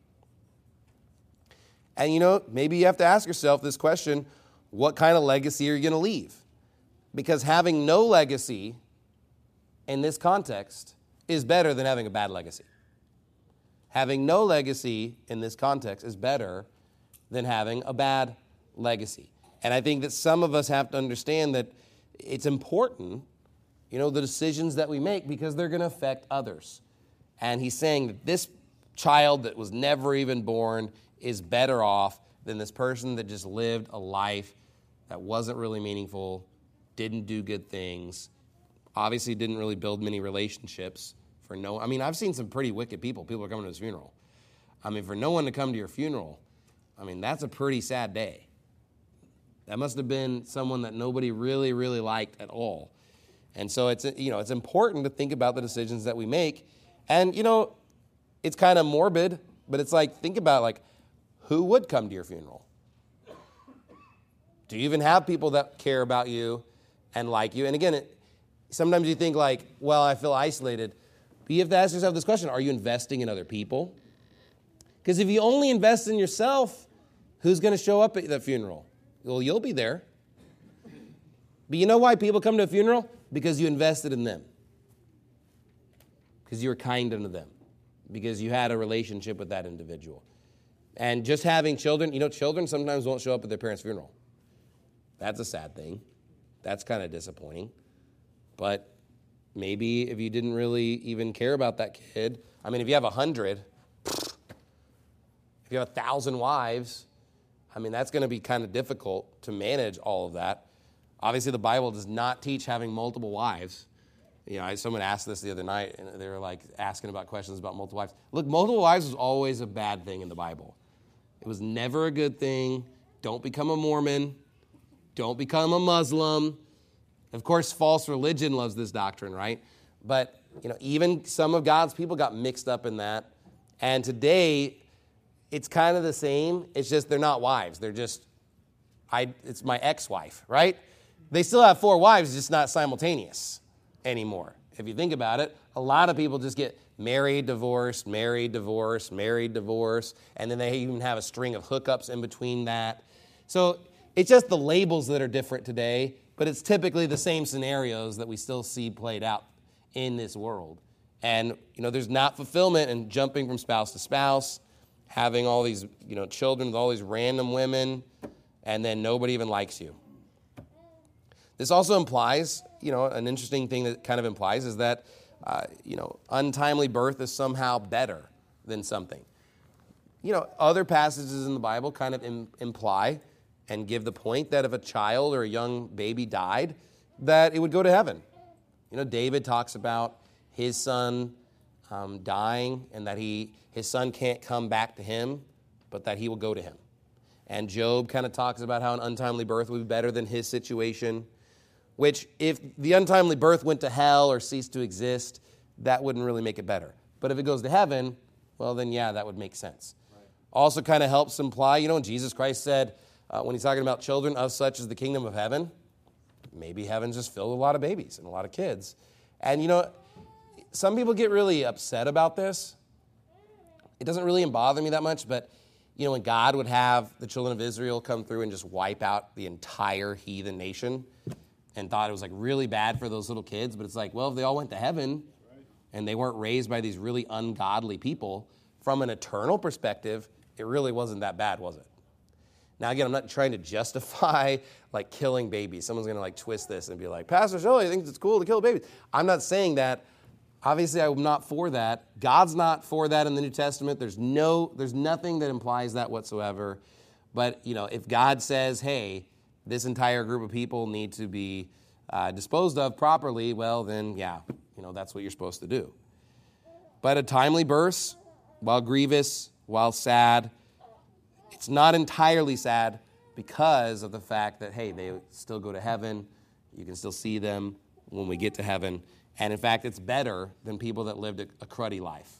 And maybe you have to ask yourself this question, what kind of legacy are you going to leave? Because having no legacy in this context is better than having a bad legacy. Having no legacy in this context is better than having a bad legacy. And I think that some of us have to understand that it's important, the decisions that we make, because they're going to affect others. And he's saying that this child that was never even born is better off than this person that just lived a life that wasn't really meaningful, didn't do good things, obviously didn't really build many relationships. I've seen some pretty wicked people. People are coming to his funeral. For no one to come to your funeral, that's a pretty sad day. That must have been someone that nobody really, really liked at all. And so it's important to think about the decisions that we make. And, it's kind of morbid, but it's like, think about, who would come to your funeral? Do you even have people that care about you and like you? And again, sometimes you think well, I feel isolated. But you have to ask yourself this question, are you investing in other people? Because if you only invest in yourself, who's going to show up at the funeral? Well, you'll be there. But you know why people come to a funeral? Because you invested in them. Because you were kind unto them. Because you had a relationship with that individual. And just having children, children sometimes won't show up at their parents' funeral. That's a sad thing. That's kind of disappointing. But maybe if you didn't really even care about that kid, if you have 100, if you have 1,000 wives, that's going to be kind of difficult to manage all of that. Obviously, the Bible does not teach having multiple wives. Someone asked this the other night, and they were asking about questions about multiple wives. Look, multiple wives was always a bad thing in the Bible. It was never a good thing. Don't become a Mormon. Don't become a Muslim. Of course, false religion loves this doctrine, right? But, even some of God's people got mixed up in that. And today, it's kind of the same. It's just they're not wives. They're just, it's my ex-wife, right? They still have 4 wives, just not simultaneous anymore. If you think about it, a lot of people just get married, divorced, married, divorced, married, divorced, and then they even have a string of hookups in between that. So it's just the labels that are different today, but it's typically the same scenarios that we still see played out in this world. And, there's not fulfillment in jumping from spouse to spouse, having all these, children with all these random women, and then nobody even likes you. This also implies, an interesting thing that kind of implies is that, untimely birth is somehow better than something. Other passages in the Bible kind of imply and give the point that if a child or a young baby died, that it would go to heaven. David talks about his son dying and that his son can't come back to him, but that he will go to him. And Job kind of talks about how an untimely birth would be better than his situation, which if the untimely birth went to hell or ceased to exist, that wouldn't really make it better. But if it goes to heaven, well, then yeah, that would make sense. Right. Also kind of helps imply, Jesus Christ said, when he's talking about children, of such is the kingdom of heaven, maybe heaven's just filled with a lot of babies and a lot of kids. And, some people get really upset about this. It doesn't really bother me that much, but, when God would have the children of Israel come through and just wipe out the entire heathen nation and thought it was like really bad for those little kids, but it's like, well, if they all went to heaven and they weren't raised by these really ungodly people, from an eternal perspective, it really wasn't that bad, was it? Now, again, I'm not trying to justify like killing babies. Someone's going to like twist this and be like, Pastor Shelley thinks it's cool to kill babies. I'm not saying that. Obviously, I'm not for that. God's not for that in the New Testament. There's nothing that implies that whatsoever. But, if God says, hey, this entire group of people need to be disposed of properly, well, then, yeah, that's what you're supposed to do. But a timely birth, while grievous, while sad, it's not entirely sad because of the fact that, hey, they still go to heaven. You can still see them when we get to heaven. And in fact, it's better than people that lived a cruddy life.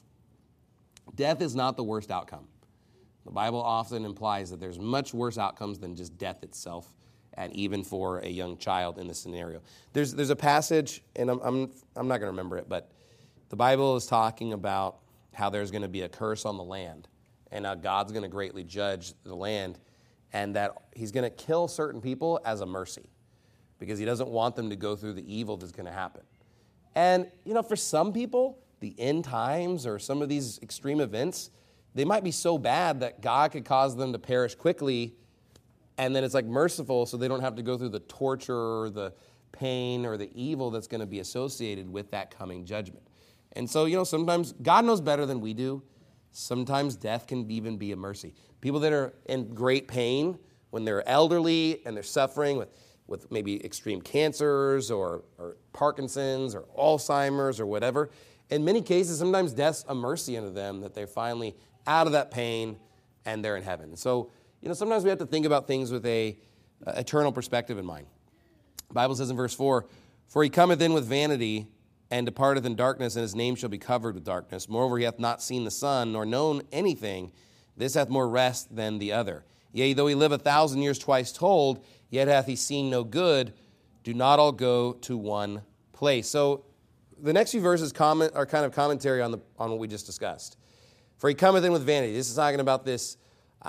Death is not the worst outcome. The Bible often implies that there's much worse outcomes than just death itself, and even for a young child in this scenario. There's a passage, and I'm not going to remember it, but the Bible is talking about how there's going to be a curse on the land, and how God's going to greatly judge the land, and that he's going to kill certain people as a mercy because he doesn't want them to go through the evil that's going to happen. And, for some people, the end times or some of these extreme events, they might be so bad that God could cause them to perish quickly, and then it's like merciful so they don't have to go through the torture or the pain or the evil that's going to be associated with that coming judgment. And so, sometimes God knows better than we do. Sometimes death can even be a mercy. People that are in great pain when they're elderly and they're suffering with maybe extreme cancers or Parkinson's or Alzheimer's or whatever. In many cases, sometimes death's a mercy unto them that they're finally out of that pain and they're in heaven. So, sometimes we have to think about things with a eternal perspective in mind. The Bible says in verse 4, "For he cometh in with vanity and departeth in darkness, and his name shall be covered with darkness. Moreover, he hath not seen the sun, nor known anything. This hath more rest than the other. Yea, though he live 1,000 years twice told, yet hath he seen no good. Do not all go to one place." So the next few verses are kind of commentary on what we just discussed. "For he cometh in with vanity." This is talking about this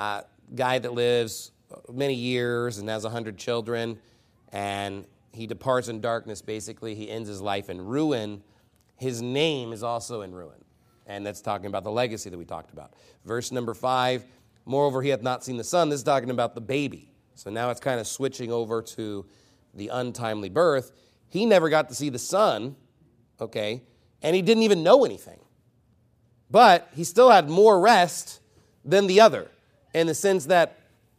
guy that lives many years and has 100 children, and he departs in darkness. Basically, he ends his life in ruin. His name is also in ruin. And that's talking about the legacy that we talked about. Verse number 5, "Moreover, he hath not seen the sun." This is talking about the baby. So now it's kind of switching over to the untimely birth. He never got to see the sun, okay, and he didn't even know anything. But he still had more rest than the other, in the sense that,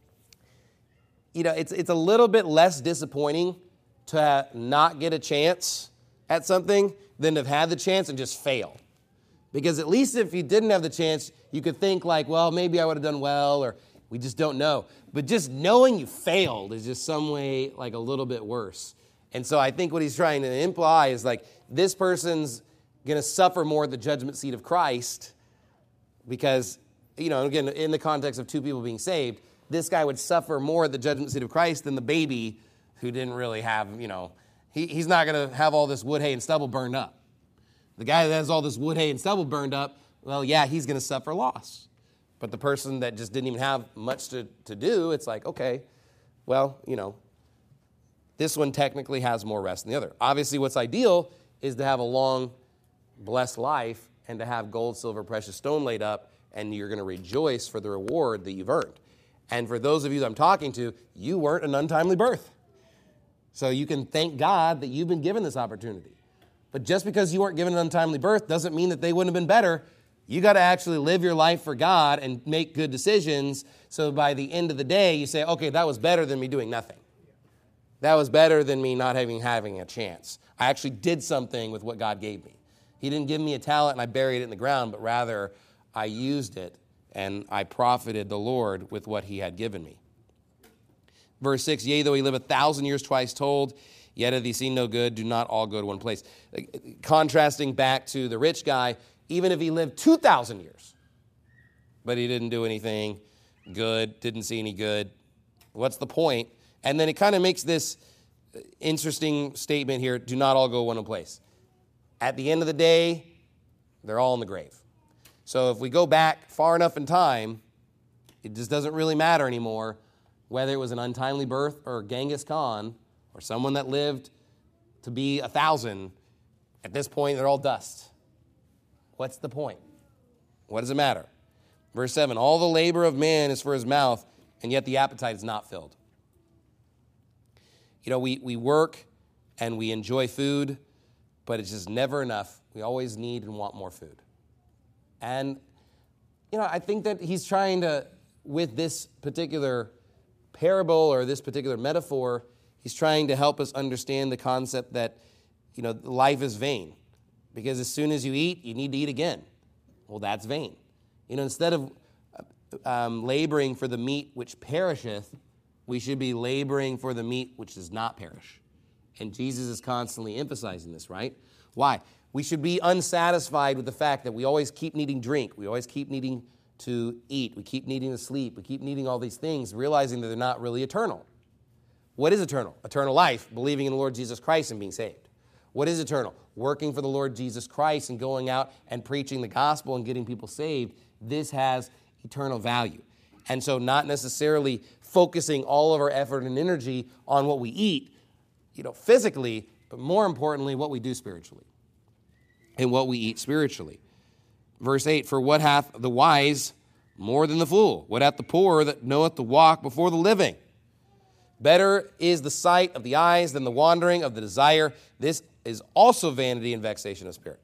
it's a little bit less disappointing to not get a chance at something than to have had the chance and just fail. Because at least if you didn't have the chance, you could think like, well, maybe I would have done well, or we just don't know. But just knowing you failed is just some way like a little bit worse. And so I think what he's trying to imply is like this person's going to suffer more at the judgment seat of Christ because, again, in the context of two people being saved, this guy would suffer more at the judgment seat of Christ than the baby who didn't really have, he's not going to have all this wood, hay, and stubble burned up. The guy that has all this wood, hay, and stubble burned up, well, yeah, he's going to suffer loss. But the person that just didn't even have much to do, it's like, okay, well, this one technically has more rest than the other. Obviously, what's ideal is to have a long, blessed life and to have gold, silver, precious stone laid up, and you're going to rejoice for the reward that you've earned. And for those of you that I'm talking to, you weren't an untimely birth. So you can thank God that you've been given this opportunity. But just because you weren't given an untimely birth doesn't mean that they wouldn't have been better. You got to actually live your life for God and make good decisions. So by the end of the day, you say, okay, that was better than me doing nothing. That was better than me not having a chance. I actually did something with what God gave me. He didn't give me a talent and I buried it in the ground, but rather I used it and I profited the Lord with what he had given me. Verse 6, yea, though he live 1,000 years twice told, yet hath he seen no good, do not all go to one place. Contrasting back to the rich guy, even if he lived 2,000 years, but he didn't do anything good, didn't see any good, what's the point? And then it kind of makes this interesting statement here, do not all go one place. At the end of the day, they're all in the grave. So if we go back far enough in time, it just doesn't really matter anymore whether it was an untimely birth or Genghis Khan or someone that lived to be 1,000. At this point, they're all dust. What's the point? What does it matter? Verse 7, all the labor of man is for his mouth, and yet the appetite is not filled. You know, we work and we enjoy food, but it's just never enough. We always need and want more food. And, you know, I think that he's trying to, with this particular parable or this particular metaphor, he's trying to help us understand the concept that, you know, life is vain. Because as soon as you eat, you need to eat again. Well, that's vain. You know, instead of laboring for the meat which perisheth, we should be laboring for the meat which does not perish. And Jesus is constantly emphasizing this, right? Why? We should be unsatisfied with the fact that we always keep needing drink. We always keep needing to eat. We keep needing to sleep. We keep needing all these things, realizing that they're not really eternal. What is eternal? Eternal life, believing in the Lord Jesus Christ and being saved. What is eternal? Working for the Lord Jesus Christ and going out and preaching the gospel and getting people saved. This has eternal value. And so not necessarily focusing all of our effort and energy on what we eat, you know, physically, but more importantly, what we do spiritually and what we eat spiritually. Verse 8, for what hath the wise more than the fool? What hath the poor that knoweth to walk before the living? Better is the sight of the eyes than the wandering of the desire. This is also vanity and vexation of spirit.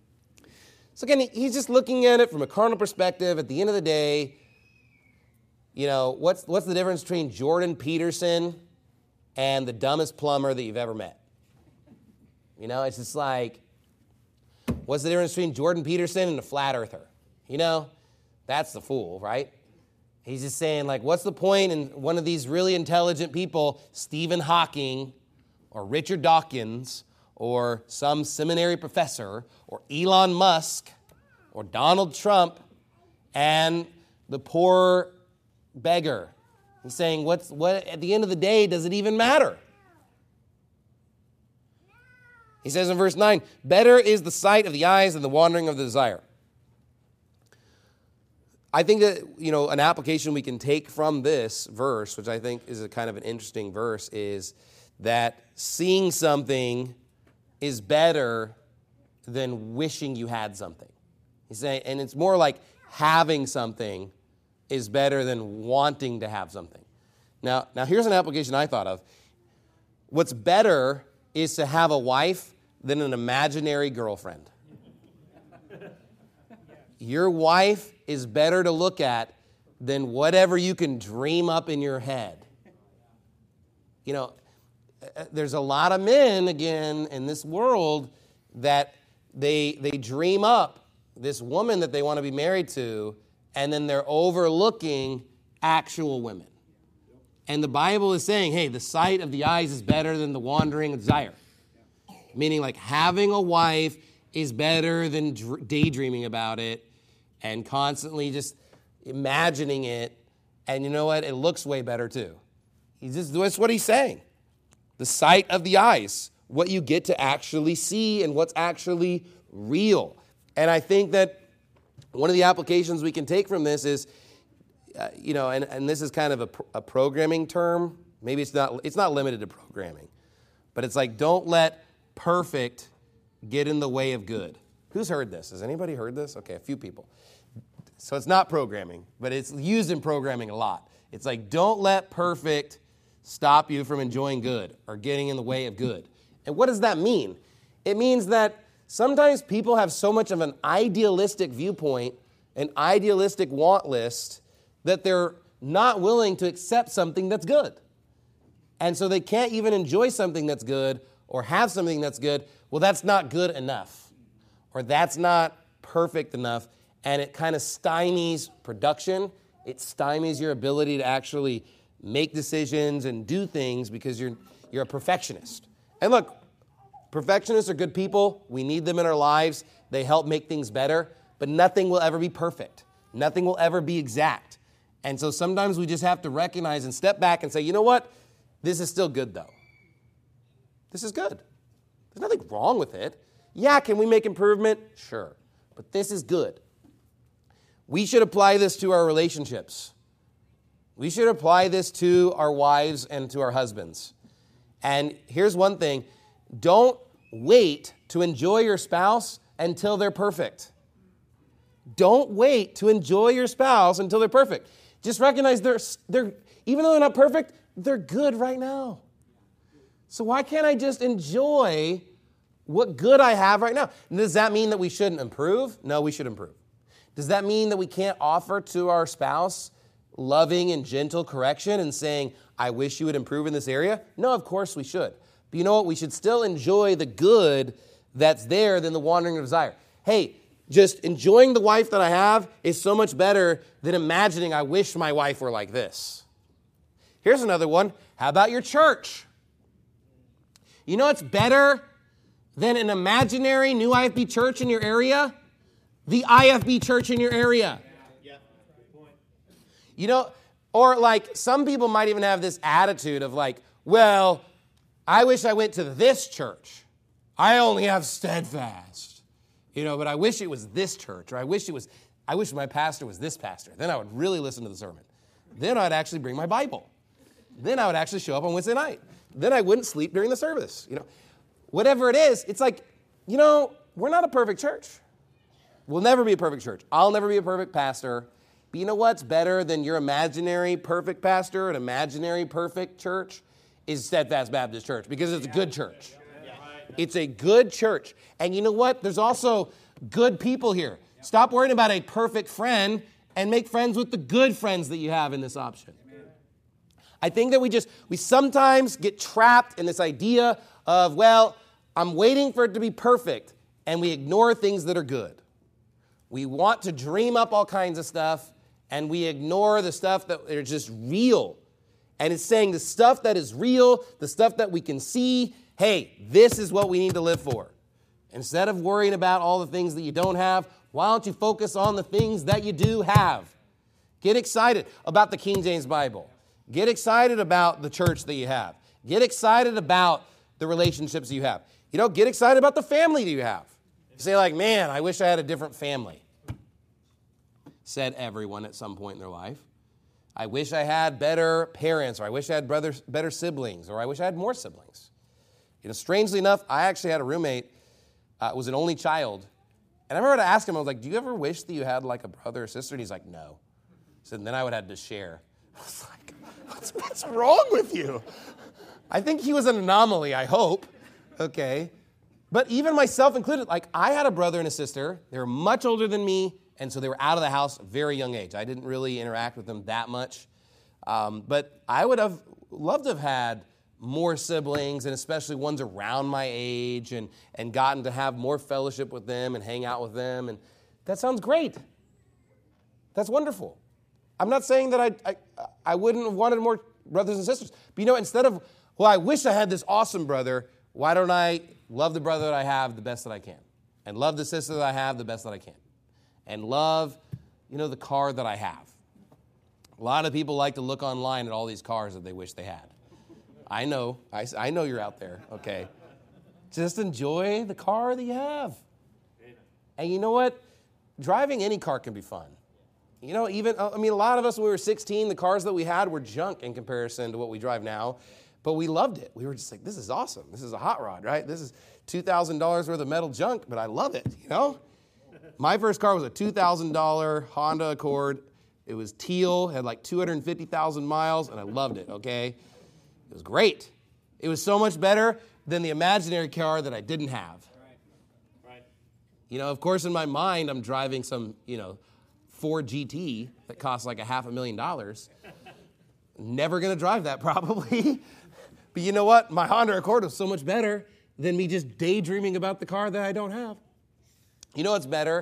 So again, he's just looking at it from a carnal perspective. At the end of the day, you know, what's the difference between Jordan Peterson and the dumbest plumber that you've ever met? You know, it's just like, what's the difference between Jordan Peterson and a flat earther? You know, that's the fool, right? He's just saying, like, what's the point in one of these really intelligent people, Stephen Hawking or Richard Dawkins or some seminary professor or Elon Musk or Donald Trump and the poor beggar? He's saying, what at the end of the day, does it even matter? He says in verse 9, better is the sight of the eyes than the wandering of the desire. I think that, you know, an application we can take from this verse, which I think is a kind of an interesting verse, is that seeing something is better than wishing you had something. He's saying, and it's more like having something is better than wanting to have something. Now here's an application I thought of. What's better is to have a wife than an imaginary girlfriend. Your wife is better to look at than whatever you can dream up in your head. You know, there's a lot of men, again, in this world that they dream up this woman that they want to be married to, and then they're overlooking actual women. And the Bible is saying, hey, the sight of the eyes is better than the wandering of desire. Meaning, like, having a wife is better than daydreaming about it and constantly just imagining it. And you know what? It looks way better, too. That's what he's saying. The sight of the eyes, what you get to actually see and what's actually real. And I think that one of the applications we can take from this is, you know, and this is kind of a programming term. Maybe it's not limited to programming. But it's like, don't let perfect get in the way of good. Who's heard this? Has anybody heard this? Okay, a few people. So it's not programming, but it's used in programming a lot. It's like, don't let perfect stop you from enjoying good or getting in the way of good. And what does that mean? It means that sometimes people have so much of an idealistic viewpoint, an idealistic want list, that they're not willing to accept something that's good. And so they can't even enjoy something that's good or have something that's good. Well, that's not good enough, or that's not perfect enough, and it kind of stymies production. It stymies your ability to actually make decisions and do things because you're a perfectionist. And look, perfectionists are good people. We need them in our lives. They help make things better, but nothing will ever be perfect. Nothing will ever be exact. And so sometimes we just have to recognize and step back and say, you know what? This is still good, though. This is good. There's nothing wrong with it. Yeah, can we make improvement? Sure. But this is good. We should apply this to our relationships. We should apply this to our wives and to our husbands. And here's one thing. Don't wait to enjoy your spouse until they're perfect. Don't wait to enjoy your spouse until they're perfect. Just recognize they're even though they're not perfect, they're good right now. So why can't I just enjoy what good I have right now? And does that mean that we shouldn't improve? No, we should improve. Does that mean that we can't offer to our spouse loving and gentle correction and saying, I wish you would improve in this area? No, of course we should. But you know what? We should still enjoy the good that's there than the wandering of desire. Hey, just enjoying the wife that I have is so much better than imagining I wish my wife were like this. Here's another one. How about your church? You know what's better than an imaginary new IFB church in your area? The IFB church in your area. Yeah. You know, or like some people might even have this attitude of like, well, I wish I went to this church. I only have Steadfast. You know, but I wish it was this church, or I wish my pastor was this pastor. Then I would really listen to the sermon. Then I'd actually bring my Bible. Then I would actually show up on Wednesday night. Then I wouldn't sleep during the service. You know, whatever it is, it's like, you know, we're not a perfect church. We'll never be a perfect church. I'll never be a perfect pastor. But you know what's better than your imaginary perfect pastor, an imaginary perfect church, is Steadfast Baptist Church, because it's a good church. It's a good church. And you know what? There's also good people here. Stop worrying about a perfect friend and make friends with the good friends that you have in this option. I think that we sometimes get trapped in this idea of, well, I'm waiting for it to be perfect, and we ignore things that are good. We want to dream up all kinds of stuff, and we ignore the stuff that are just real. And it's saying the stuff that is real, the stuff that we can see, hey, this is what we need to live for. Instead of worrying about all the things that you don't have, why don't you focus on the things that you do have? Get excited about the King James Bible. Get excited about the church that you have. Get excited about the relationships you have. You know, get excited about the family that you have. You say like, man, I wish I had a different family. Said everyone at some point in their life. I wish I had better parents, or I wish I had better siblings, or I wish I had more siblings. You know, strangely enough, I actually had a roommate, was an only child. And I remember to ask him, I was like, do you ever wish that you had like a brother or sister? And he's like, no. So then I would have to share. I was like, what's wrong with you? I think he was an anomaly, I hope. Okay. But even myself included, like I had a brother and a sister. They were much older than me, and so they were out of the house at a very young age. I didn't really interact with them that much. But I would have loved to have had more siblings, and especially ones around my age, and gotten to have more fellowship with them and hang out with them. And that sounds great. That's wonderful. I'm not saying that I wouldn't have wanted more brothers and sisters. But you know, instead of, well, I wish I had this awesome brother, why don't I love the brother that I have the best that I can? And love the sister that I have the best that I can? And love, you know, the car that I have. A lot of people like to look online at all these cars that they wish they had. I know you're out there, okay? Just enjoy the car that you have. And you know what? Driving any car can be fun. You know, a lot of us when we were 16, the cars that we had were junk in comparison to what we drive now, but we loved it. We were just like, this is awesome. This is a hot rod, right? This is $2,000 worth of metal junk, but I love it, you know? My first car was a $2,000 Honda Accord. It was teal, had like 250,000 miles, and I loved it, okay? It was great. It was so much better than the imaginary car that I didn't have. Right. You know, of course, in my mind, I'm driving some, Ford GT that costs like $500,000. Never going to drive that probably. But you know what? My Honda Accord was so much better than me just daydreaming about the car that I don't have. You know what's better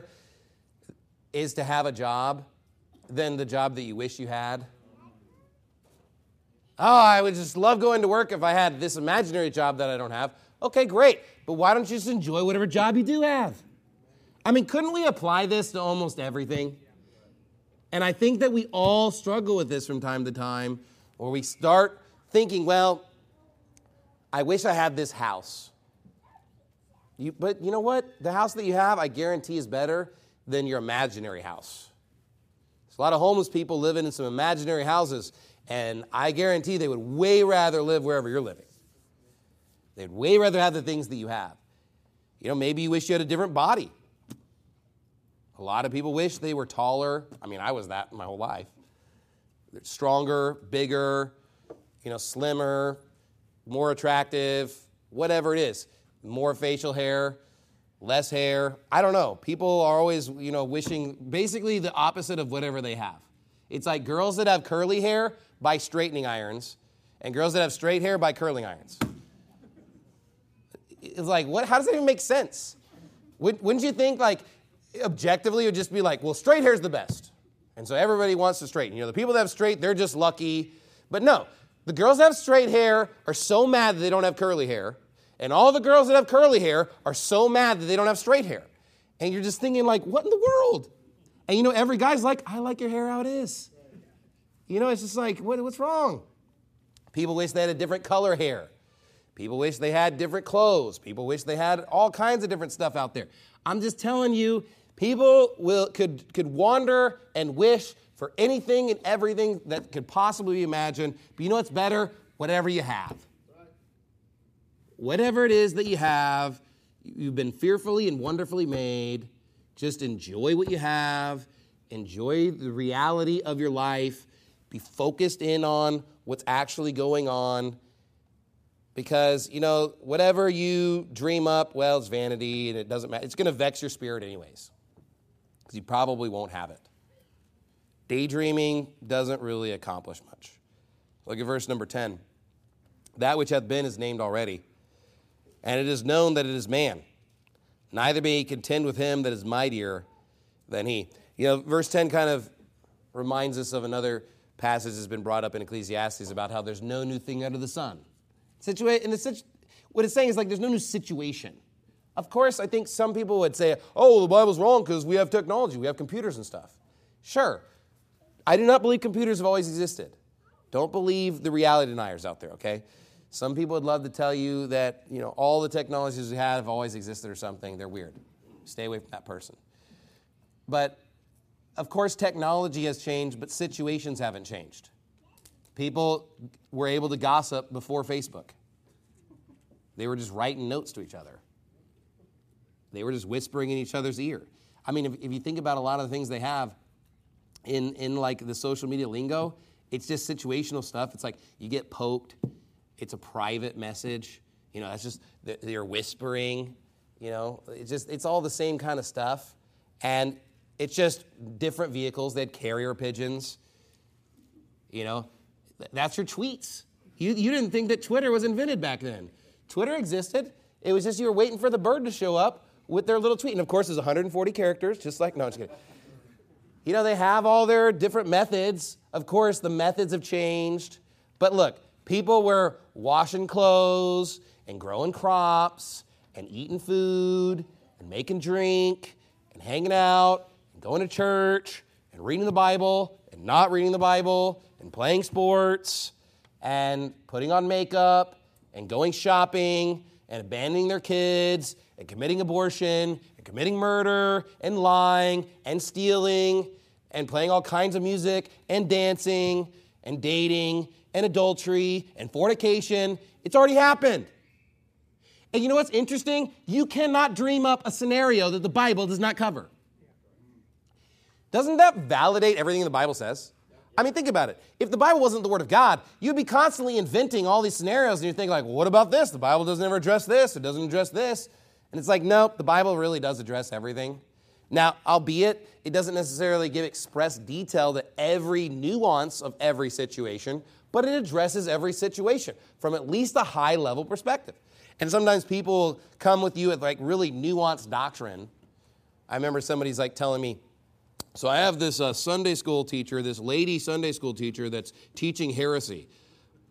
is to have a job than the job that you wish you had. Oh, I would just love going to work if I had this imaginary job that I don't have. Okay, great. But why don't you just enjoy whatever job you do have? I mean, couldn't we apply this to almost everything? And I think that we all struggle with this from time to time, where we start thinking, well, I wish I had this house. But you know what? The house that you have, I guarantee, is better than your imaginary house. There's a lot of homeless people living in some imaginary houses, and I guarantee they would way rather live wherever you're living. They'd way rather have the things that you have. You know, maybe you wish you had a different body. A lot of people wish they were taller. I mean, I was that my whole life. They're stronger, bigger, slimmer, more attractive, whatever it is. More facial hair, less hair. I don't know. People are always, wishing basically the opposite of whatever they have. It's like girls that have curly hair buy straightening irons, and girls that have straight hair buy curling irons. It's like, what? How does that even make sense? Wouldn't you think, like, objectively it would just be like, well, straight hair is the best. And so everybody wants to straighten. The people that have straight, they're just lucky. But no, the girls that have straight hair are so mad that they don't have curly hair. And all the girls that have curly hair are so mad that they don't have straight hair. And you're just thinking, like, what in the world? And every guy's like, I like your hair how it is. It's just like, what's wrong? People wish they had a different color hair. People wish they had different clothes. People wish they had all kinds of different stuff out there. I'm just telling you, people could wander and wish for anything and everything that could possibly be imagined. But you know what's better? Whatever you have. Whatever it is that you have, you've been fearfully and wonderfully made. Just enjoy what you have. Enjoy the reality of your life. Be focused in on what's actually going on. Because, whatever you dream up, well, it's vanity and it doesn't matter. It's going to vex your spirit anyways. Because you probably won't have it. Daydreaming doesn't really accomplish much. Look at verse number 10. That which hath been is named already. And it is known that it is man. Neither may he contend with him that is mightier than he. Verse 10 kind of reminds us of another passage that's been brought up in Ecclesiastes about how there's no new thing under the sun. What it's saying is like there's no new situation. Of course, I think some people would say, oh, the Bible's wrong because we have technology, we have computers and stuff. Sure. I do not believe computers have always existed. Don't believe the reality deniers out there, okay? Some people would love to tell you that, all the technologies we have always existed or something. They're weird. Stay away from that person. But, of course, technology has changed, but situations haven't changed. People were able to gossip before Facebook. They were just writing notes to each other. They were just whispering in each other's ear. I mean, if you think about a lot of the things they have in like the social media lingo, it's just situational stuff. It's like you get poked. It's a private message. That's just, they're whispering. It's all the same kind of stuff. And it's just different vehicles. They had carrier pigeons. That's your tweets. You didn't think that Twitter was invented back then. Twitter existed. It was just you were waiting for the bird to show up with their little tweet. And, of course, there's 140 characters, just like, no, I'm just kidding. They have all their different methods. Of course, the methods have changed. But look, people were washing clothes and growing crops and eating food and making drink and hanging out and going to church and reading the Bible and not reading the Bible and playing sports and putting on makeup and going shopping and abandoning their kids and committing abortion and committing murder and lying and stealing and playing all kinds of music and dancing and dating and adultery and fornication. It's already happened. And you know what's interesting? You cannot dream up a scenario that the Bible does not cover. Doesn't that validate everything the Bible says? I mean, think about it. If the Bible wasn't the Word of God, you'd be constantly inventing all these scenarios, and you're thinking like, well, what about this? The Bible doesn't ever address this. It doesn't address this. And it's like, nope, the Bible really does address everything. Now, albeit it doesn't necessarily give express detail to every nuance of every situation, but it addresses every situation from at least a high-level perspective. And sometimes people come with you with like really nuanced doctrine. I remember somebody's like telling me, so I have this Sunday school teacher, this lady Sunday school teacher that's teaching heresy.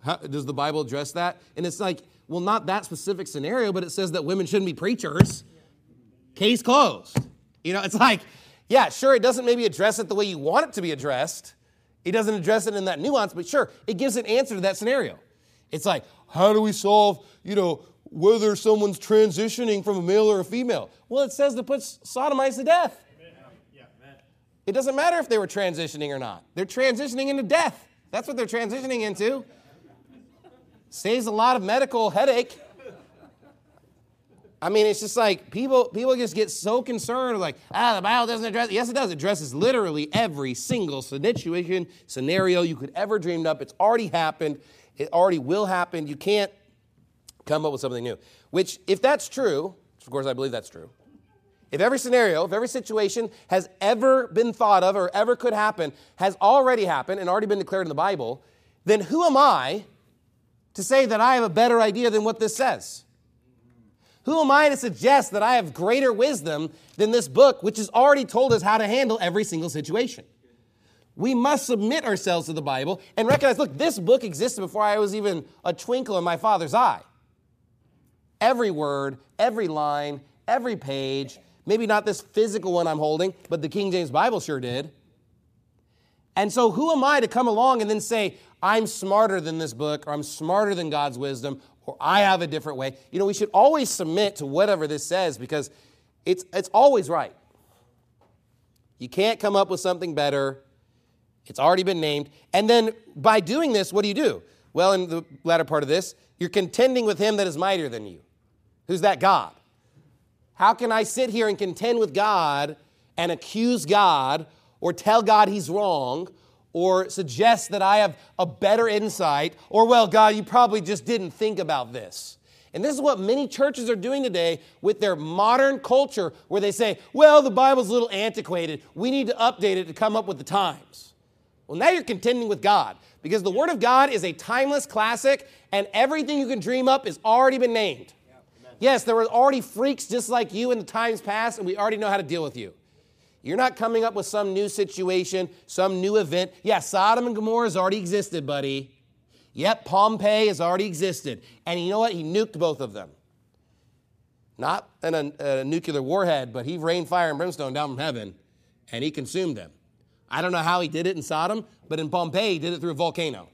Does the Bible address that? And it's like, well, not that specific scenario, but it says that women shouldn't be preachers. Case closed. It's like, yeah, sure, it doesn't maybe address it the way you want it to be addressed. It doesn't address it in that nuance, but sure, it gives an answer to that scenario. It's like, how do we solve, whether someone's transitioning from a male or a female? Well, it says to put sodomites to death. It doesn't matter if they were transitioning or not. They're transitioning into death. That's what they're transitioning into. Saves a lot of medical headache. I mean, it's just like people just get so concerned, like, the Bible doesn't address it. Yes, it does. It addresses literally every single situation, scenario you could ever dream up. It's already happened. It already will happen. You can't come up with something new. Which, if that's true, which of course I believe that's true, if every scenario, if every situation has ever been thought of or ever could happen, has already happened and already been declared in the Bible, then who am I to say that I have a better idea than what this says? Who am I to suggest that I have greater wisdom than this book, which has already told us how to handle every single situation? We must submit ourselves to the Bible and recognize, look, this book existed before I was even a twinkle in my Father's eye. Every word, every line, every page, maybe not this physical one I'm holding, but the King James Bible sure did. And so who am I to come along and then say, I'm smarter than this book, or I'm smarter than God's wisdom, or I have a different way? We should always submit to whatever this says because it's always right. You can't come up with something better. It's already been named. And then by doing this, what do? Well, in the latter part of this, you're contending with him that is mightier than you. Who's that? God. How can I sit here and contend with God and accuse God or tell God he's wrong or suggest that I have a better insight or, well, God, you probably just didn't think about this? And this is what many churches are doing today with their modern culture where they say, well, the Bible's a little antiquated. We need to update it to come up with the times. Well, now you're contending with God because the Word of God is a timeless classic and everything you can dream up has already been named. Yes, there were already freaks just like you in the times past, and we already know how to deal with you. You're not coming up with some new situation, some new event. Yeah, Sodom and Gomorrah has already existed, buddy. Yep, Pompeii has already existed. And you know what? He nuked both of them. Not a nuclear warhead, but he rained fire and brimstone down from heaven, and he consumed them. I don't know how he did it in Sodom, but in Pompeii, he did it through a volcano.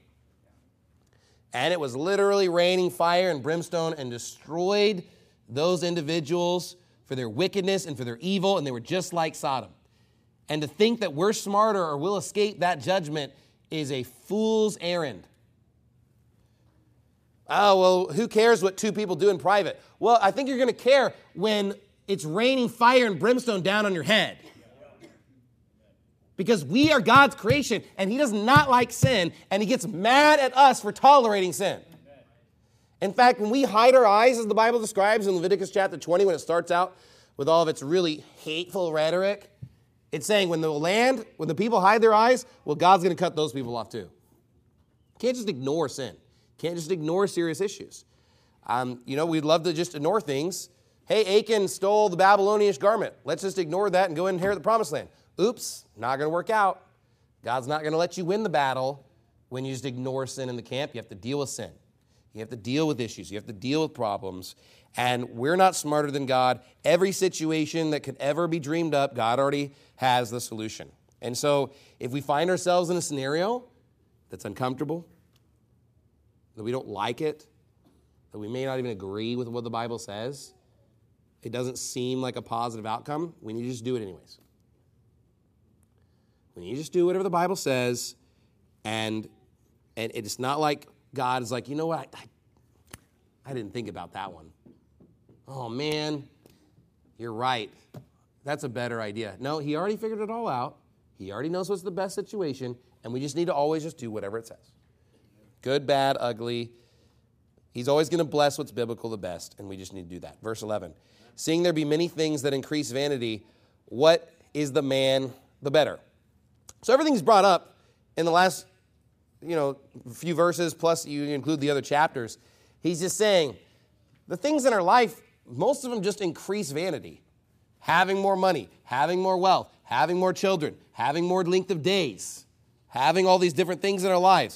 And it was literally raining fire and brimstone and destroyed those individuals for their wickedness and for their evil, and they were just like Sodom. And to think that we're smarter or will escape that judgment is a fool's errand. Oh, well, who cares what two people do in private? Well, I think you're going to care when it's raining fire and brimstone down on your head. Because we are God's creation, and he does not like sin, and he gets mad at us for tolerating sin. In fact, when we hide our eyes, as the Bible describes in Leviticus chapter 20, when it starts out with all of its really hateful rhetoric, it's saying when the people hide their eyes, well, God's going to cut those people off too. You can't just ignore sin. You can't just ignore serious issues. We'd love to just ignore things. Hey, Achan stole the Babylonian garment. Let's just ignore that and go and inherit the promised land. Oops, not going to work out. God's not going to let you win the battle when you just ignore sin in the camp. You have to deal with sin. You have to deal with issues. You have to deal with problems. And we're not smarter than God. Every situation that could ever be dreamed up, God already has the solution. And so if we find ourselves in a scenario that's uncomfortable, that we don't like it, that we may not even agree with what the Bible says, it doesn't seem like a positive outcome, we need to just do it anyways. We need to just do whatever the Bible says, and it's not like God is like, you know what, I didn't think about that one. Oh, man, you're right. That's a better idea. No, he already figured it all out. He already knows what's the best situation, and we just need to always just do whatever it says. Good, bad, ugly. He's always going to bless what's biblical the best, and we just need to do that. Verse 11, seeing there be many things that increase vanity, what is the man the better? So everything's brought up in the last, few verses, plus you include the other chapters. He's just saying the things in our life, most of them just increase vanity. Having more money, having more wealth, having more children, having more length of days, having all these different things in our lives.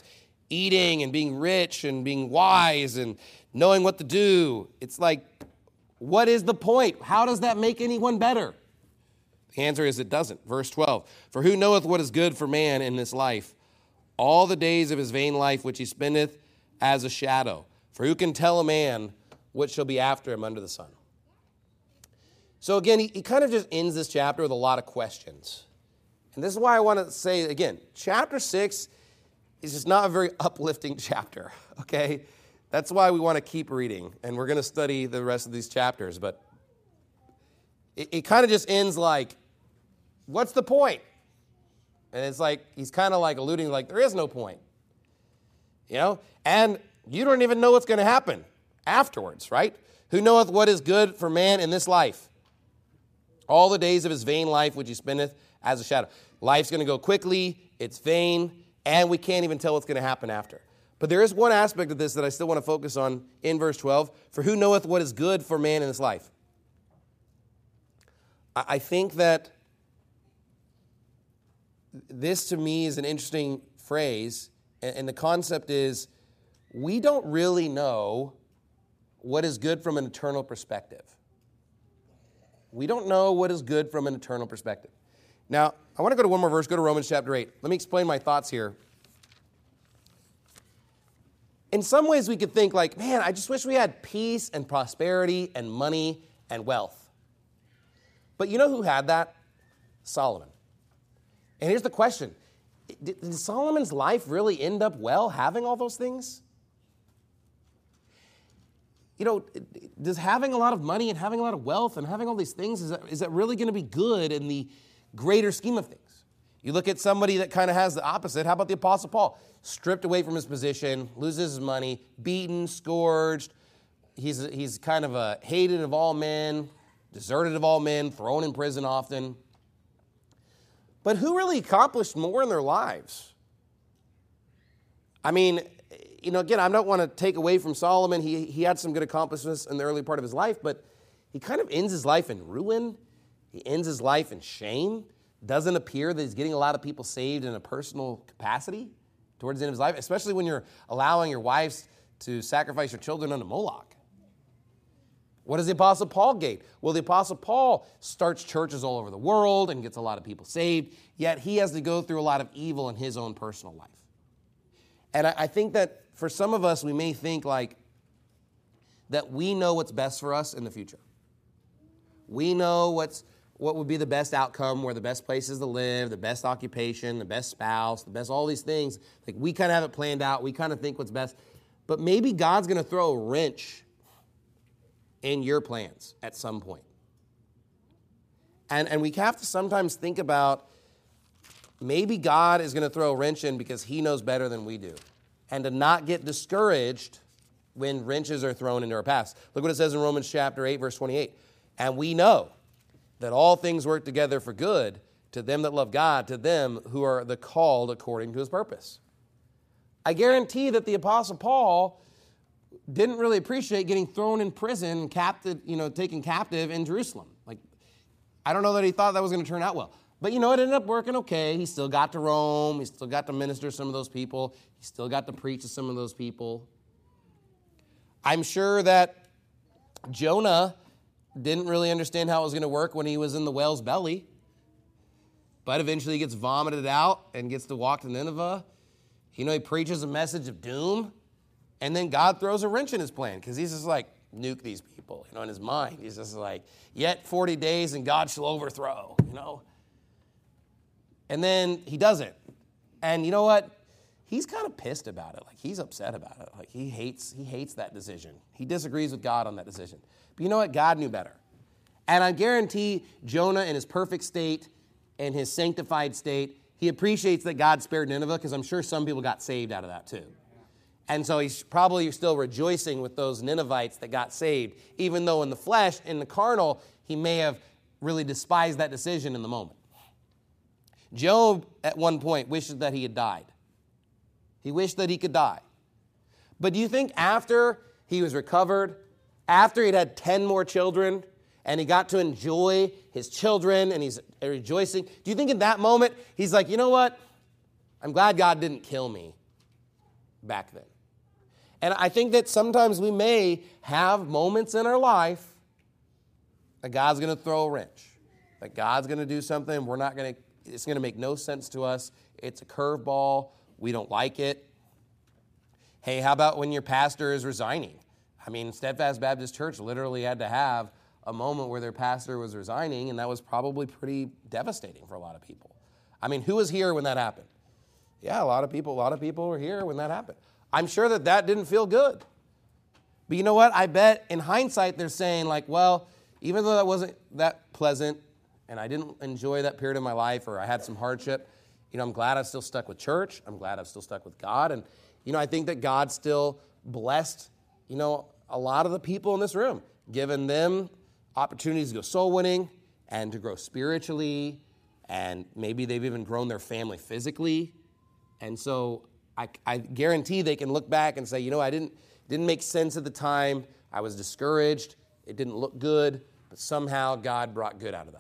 eating and being rich and being wise and knowing what to do. It's like, what is the point? How does that make anyone better? The answer is it doesn't. Verse 12, for who knoweth what is good for man in this life? All the days of his vain life which he spendeth as a shadow. For who can tell a man what shall be after him under the sun? So again, he kind of just ends this chapter with a lot of questions. And this is why I want to say, again, chapter 6 is just not a very uplifting chapter, okay? That's why we want to keep reading, and we're going to study the rest of these chapters. But it kind of just ends like, what's the point? And it's like, he's kind of like alluding like, there is no point. You know? And you don't even know what's going to happen afterwards, right? Who knoweth what is good for man in this life? All the days of his vain life which he spendeth as a shadow. Life's going to go quickly, it's vain, and we can't even tell what's going to happen after. But there is one aspect of this that I still want to focus on in verse 12. For who knoweth what is good for man in this life? I think that this to me is an interesting phrase, and the concept is we don't really know what is good from an eternal perspective. We don't know what is good from an eternal perspective. Now, I want to go to one more verse, go to Romans chapter 8. Let me explain my thoughts here. In some ways, we could think like, man, I just wish we had peace and prosperity and money and wealth. But you know who had that? Solomon. And here's the question. Did Solomon's life really end up well having all those things? You know, does having a lot of money and having a lot of wealth and having all these things, is that really going to be good in the greater scheme of things? You look at somebody that kind of has the opposite. How about the Apostle Paul? Stripped away from his position, loses his money, beaten, scourged. He's kind of a hated of all men, deserted of all men, thrown in prison often. But who really accomplished more in their lives? I mean, you know, again, I don't want to take away from Solomon. He had some good accomplishments in the early part of his life, but he kind of ends his life in ruin. He ends his life in shame. Doesn't appear that he's getting a lot of people saved in a personal capacity towards the end of his life, especially when you're allowing your wives to sacrifice your children unto Moloch. What does the Apostle Paul get? Well, the Apostle Paul starts churches all over the world and gets a lot of people saved, yet he has to go through a lot of evil in his own personal life. And I think that for some of us, we may think like that we know what's best for us in the future. We know what would be the best outcome, where the best places to live, the best occupation, the best spouse, the best all these things. Like we kind of have it planned out. We kind of think what's best. But maybe God's going to throw a wrench in your plans at some point. And we have to sometimes think about maybe God is going to throw a wrench in because he knows better than we do. And to not get discouraged when wrenches are thrown into our paths. Look what it says in Romans chapter 8, verse 28. And we know that all things work together for good to them that love God, to them who are the called according to his purpose. I guarantee that the Apostle Paul didn't really appreciate getting thrown in prison, captive, taken captive in Jerusalem. Like, I don't know that he thought that was going to turn out well. But it ended up working okay. He still got to Rome. He still got to minister to some of those people. He still got to preach to some of those people. I'm sure that Jonah didn't really understand how it was going to work when he was in the whale's belly. But eventually he gets vomited out and gets to walk to Nineveh. He preaches a message of doom. And then God throws a wrench in his plan because he's just like, nuke these people. In his mind, he's just like, yet 40 days and God shall overthrow, And then he doesn't. And you know what? He's kind of pissed about it. Like, he's upset about it. Like, he hates that decision. He disagrees with God on that decision. But you know what? God knew better. And I guarantee Jonah in his perfect state and his sanctified state, he appreciates that God spared Nineveh because I'm sure some people got saved out of that too. And so he's probably still rejoicing with those Ninevites that got saved, even though in the flesh, in the carnal, he may have really despised that decision in the moment. Job, at one point, wished that he had died. He wished that he could die. But do you think after he was recovered, after he'd had 10 more children, and he got to enjoy his children, and he's rejoicing, do you think in that moment, he's like, you know what? I'm glad God didn't kill me. back then. And I think that sometimes we may have moments in our life that God's going to throw a wrench, that God's going to do something it's going to make no sense to us. It's a curveball. We don't like it. Hey, how about when your pastor is resigning? I mean, Steadfast Baptist Church literally had to have a moment where their pastor was resigning, and that was probably pretty devastating for a lot of people. I mean, who was here when that happened? Yeah, a lot of people were here when that happened. I'm sure that didn't feel good. But you know what? I bet in hindsight they're saying like, well, even though that wasn't that pleasant and I didn't enjoy that period of my life or I had some hardship, I'm glad I still stuck with church. I'm glad I've still stuck with God. And, I think that God still blessed, a lot of the people in this room, giving them opportunities to go soul winning and to grow spiritually. And maybe they've even grown their family physically. And so I guarantee they can look back and say, I didn't make sense at the time. I was discouraged. It didn't look good, but somehow God brought good out of that.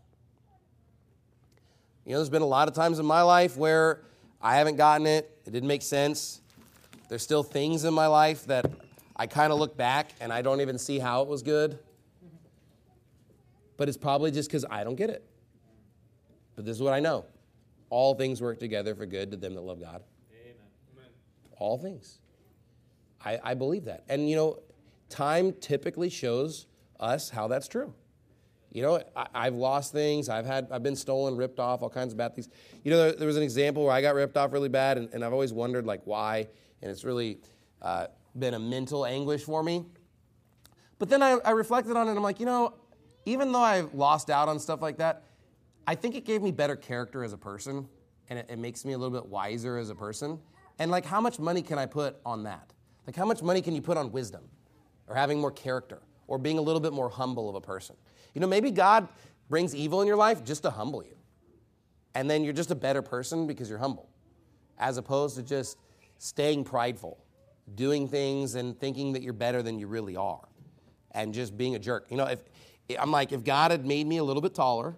There's been a lot of times in my life where I haven't gotten it. It didn't make sense. There's still things in my life that I kind of look back and I don't even see how it was good. But it's probably just because I don't get it. But this is what I know. All things work together for good to them that love God. Amen. All things. I believe that. And, time typically shows us how that's true. I've lost things. I've been stolen, ripped off, all kinds of bad things. There was an example where I got ripped off really bad, and I've always wondered, like, why. And it's really been a mental anguish for me. But then I reflected on it, and I'm like, even though I've lost out on stuff like that, I think it gave me better character as a person, and it makes me a little bit wiser as a person. And, like, how much money can I put on that? Like, how much money can you put on wisdom or having more character or being a little bit more humble of a person? Maybe God brings evil in your life just to humble you. And then you're just a better person because you're humble, as opposed to just staying prideful, doing things and thinking that you're better than you really are, and just being a jerk. If God had made me a little bit taller,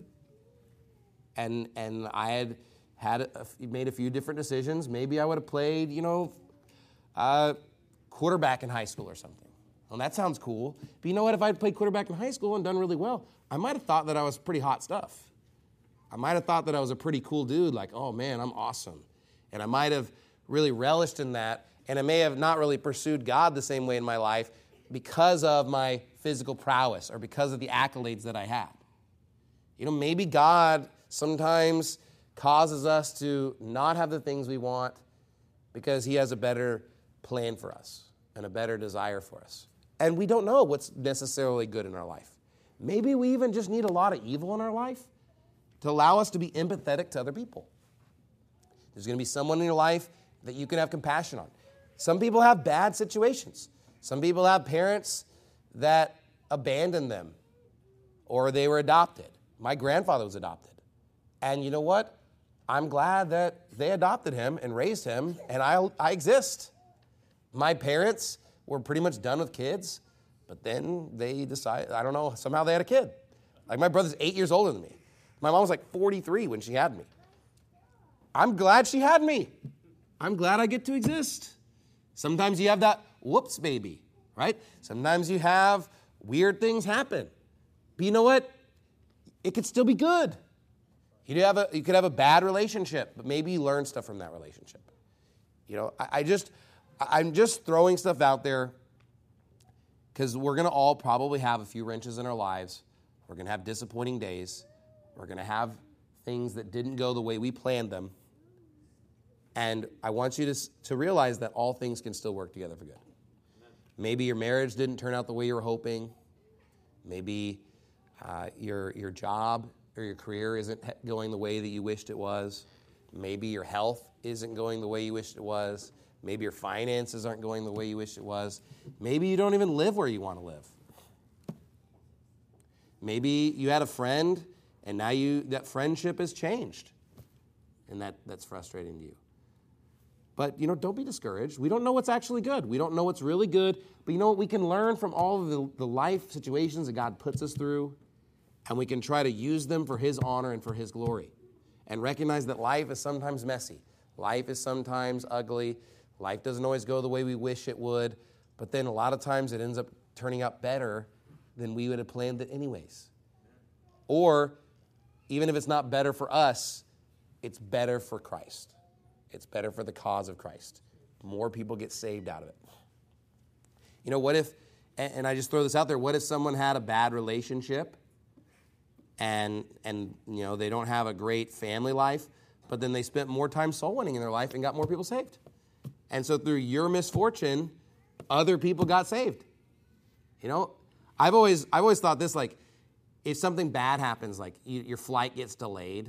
and I had made a few different decisions, maybe I would have played, quarterback in high school or something. Well, that sounds cool. But you know what? If I'd played quarterback in high school and done really well, I might have thought that I was pretty hot stuff. I might have thought that I was a pretty cool dude, like, oh, man, I'm awesome. And I might have really relished in that, and I may have not really pursued God the same way in my life because of my physical prowess or because of the accolades that I had. Maybe God sometimes causes us to not have the things we want because he has a better plan for us and a better desire for us. And we don't know what's necessarily good in our life. Maybe we even just need a lot of evil in our life to allow us to be empathetic to other people. There's going to be someone in your life that you can have compassion on. Some people have bad situations. Some people have parents that abandoned them or they were adopted. My grandfather was adopted. And you know what? I'm glad that they adopted him and raised him, and I exist. My parents were pretty much done with kids, but then they decided, I don't know, somehow they had a kid. Like, my brother's 8 years older than me. My mom was like 43 when she had me. I'm glad she had me. I'm glad I get to exist. Sometimes you have that whoops baby, right? Sometimes you have weird things happen. But you know what? It could still be good. You could have a bad relationship, but maybe you learn stuff from that relationship. I'm just throwing stuff out there because we're going to all probably have a few wrenches in our lives. We're going to have disappointing days. We're going to have things that didn't go the way we planned them. And I want you to realize that all things can still work together for good. Maybe your marriage didn't turn out the way you were hoping. Maybe your job or your career isn't going the way that you wished it was. Maybe your health isn't going the way you wished it was. Maybe your finances aren't going the way you wish it was. Maybe you don't even live where you want to live. Maybe you had a friend and now that friendship has changed. And that's frustrating to you. But, don't be discouraged. We don't know what's actually good. We don't know what's really good. But you know what? We can learn from all of the life situations that God puts us through, and we can try to use them for his honor and for his glory. And recognize that life is sometimes messy. Life is sometimes ugly. Life doesn't always go the way we wish it would, but then a lot of times it ends up turning out better than we would have planned it anyways. Or even if it's not better for us, it's better for Christ. It's better for the cause of Christ. More people get saved out of it. You know, what if, and I just throw this out there, what if someone had a bad relationship and you know, they don't have a great family life, but then they spent more time soul winning in their life and got more people saved? And so through your misfortune, other people got saved. You know, I've always thought this, like, if something bad happens, like your flight gets delayed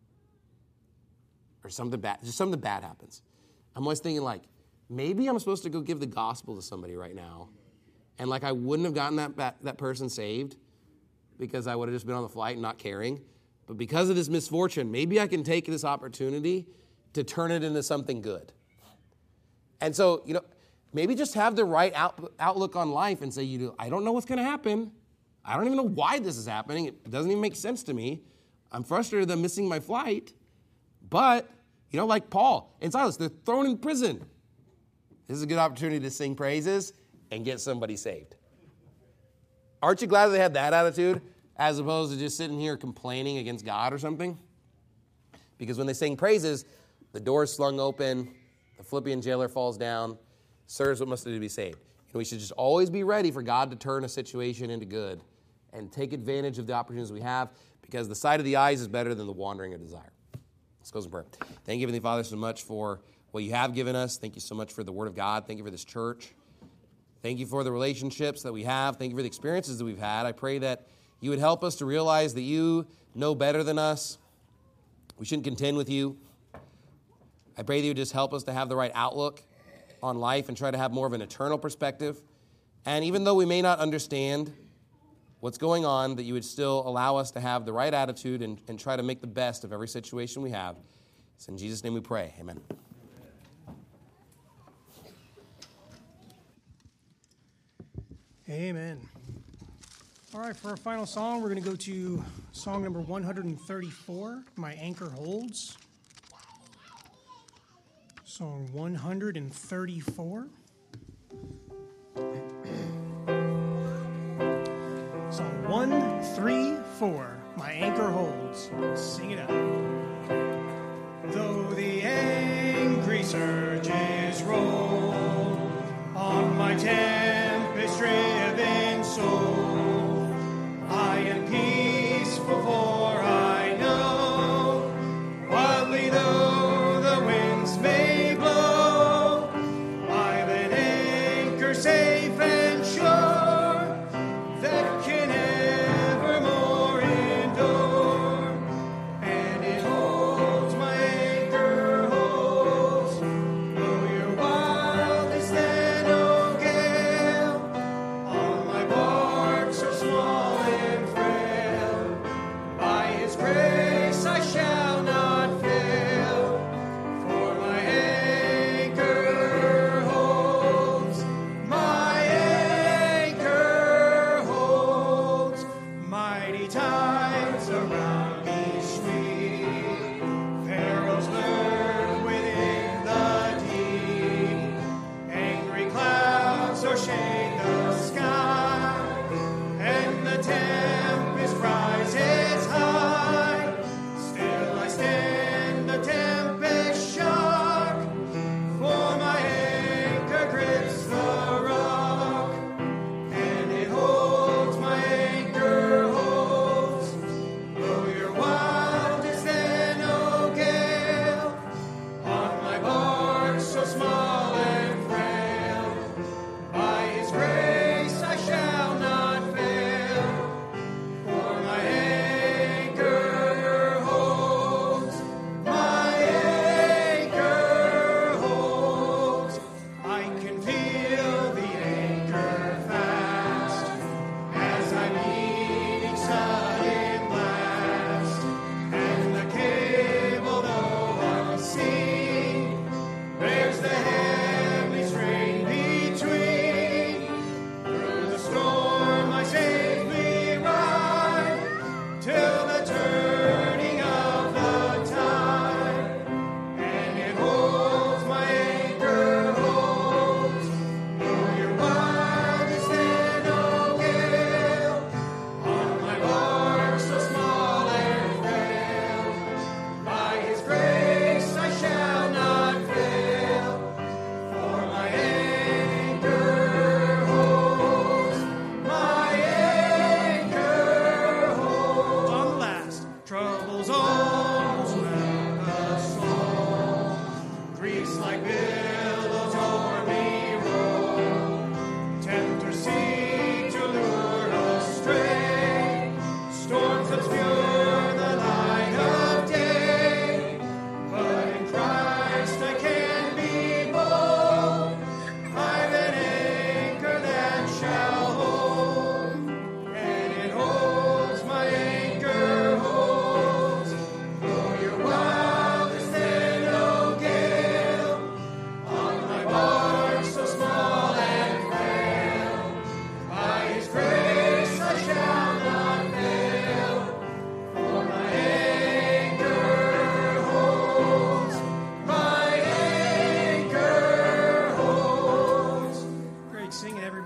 or something bad, just something bad happens, I'm always thinking, like, maybe I'm supposed to go give the gospel to somebody right now. And, like, I wouldn't have gotten that person saved because I would have just been on the flight and not caring. But because of this misfortune, maybe I can take this opportunity to turn it into something good. And so, you know, maybe just have the right outlook on life and say, I don't know what's going to happen. I don't even know why this is happening. It doesn't even make sense to me. I'm frustrated that I'm missing my flight. But, you know, like Paul and Silas, they're thrown in prison. This is a good opportunity to sing praises and get somebody saved. Aren't you glad they had that attitude as opposed to just sitting here complaining against God or something? Because when they sing praises, the door is slung open, the Philippian jailer falls down. Sirs, what must I do to be saved? And we should just always be ready for God to turn a situation into good and take advantage of the opportunities we have, because the sight of the eyes is better than the wandering of desire. Let's close in prayer. Thank you, Heavenly Father, so much for what you have given us. Thank you so much for the Word of God. Thank you for this church. Thank you for the relationships that we have. Thank you for the experiences that we've had. I pray that you would help us to realize that you know better than us. We shouldn't contend with you. I pray that you would just help us to have the right outlook on life and try to have more of an eternal perspective. And even though we may not understand what's going on, that you would still allow us to have the right attitude and try to make the best of every situation we have. It's in Jesus' name we pray. Amen. Amen. All right, for our final song, we're going to go to song number 134, My Anchor Holds. Song 134. Song 134, My Anchor Holds. Sing it out. Though the angry surges roll on my tempest-driven soul, I am peaceful, for I know, wildly though the winds may blow, by the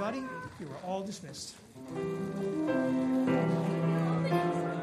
everybody. You are all dismissed.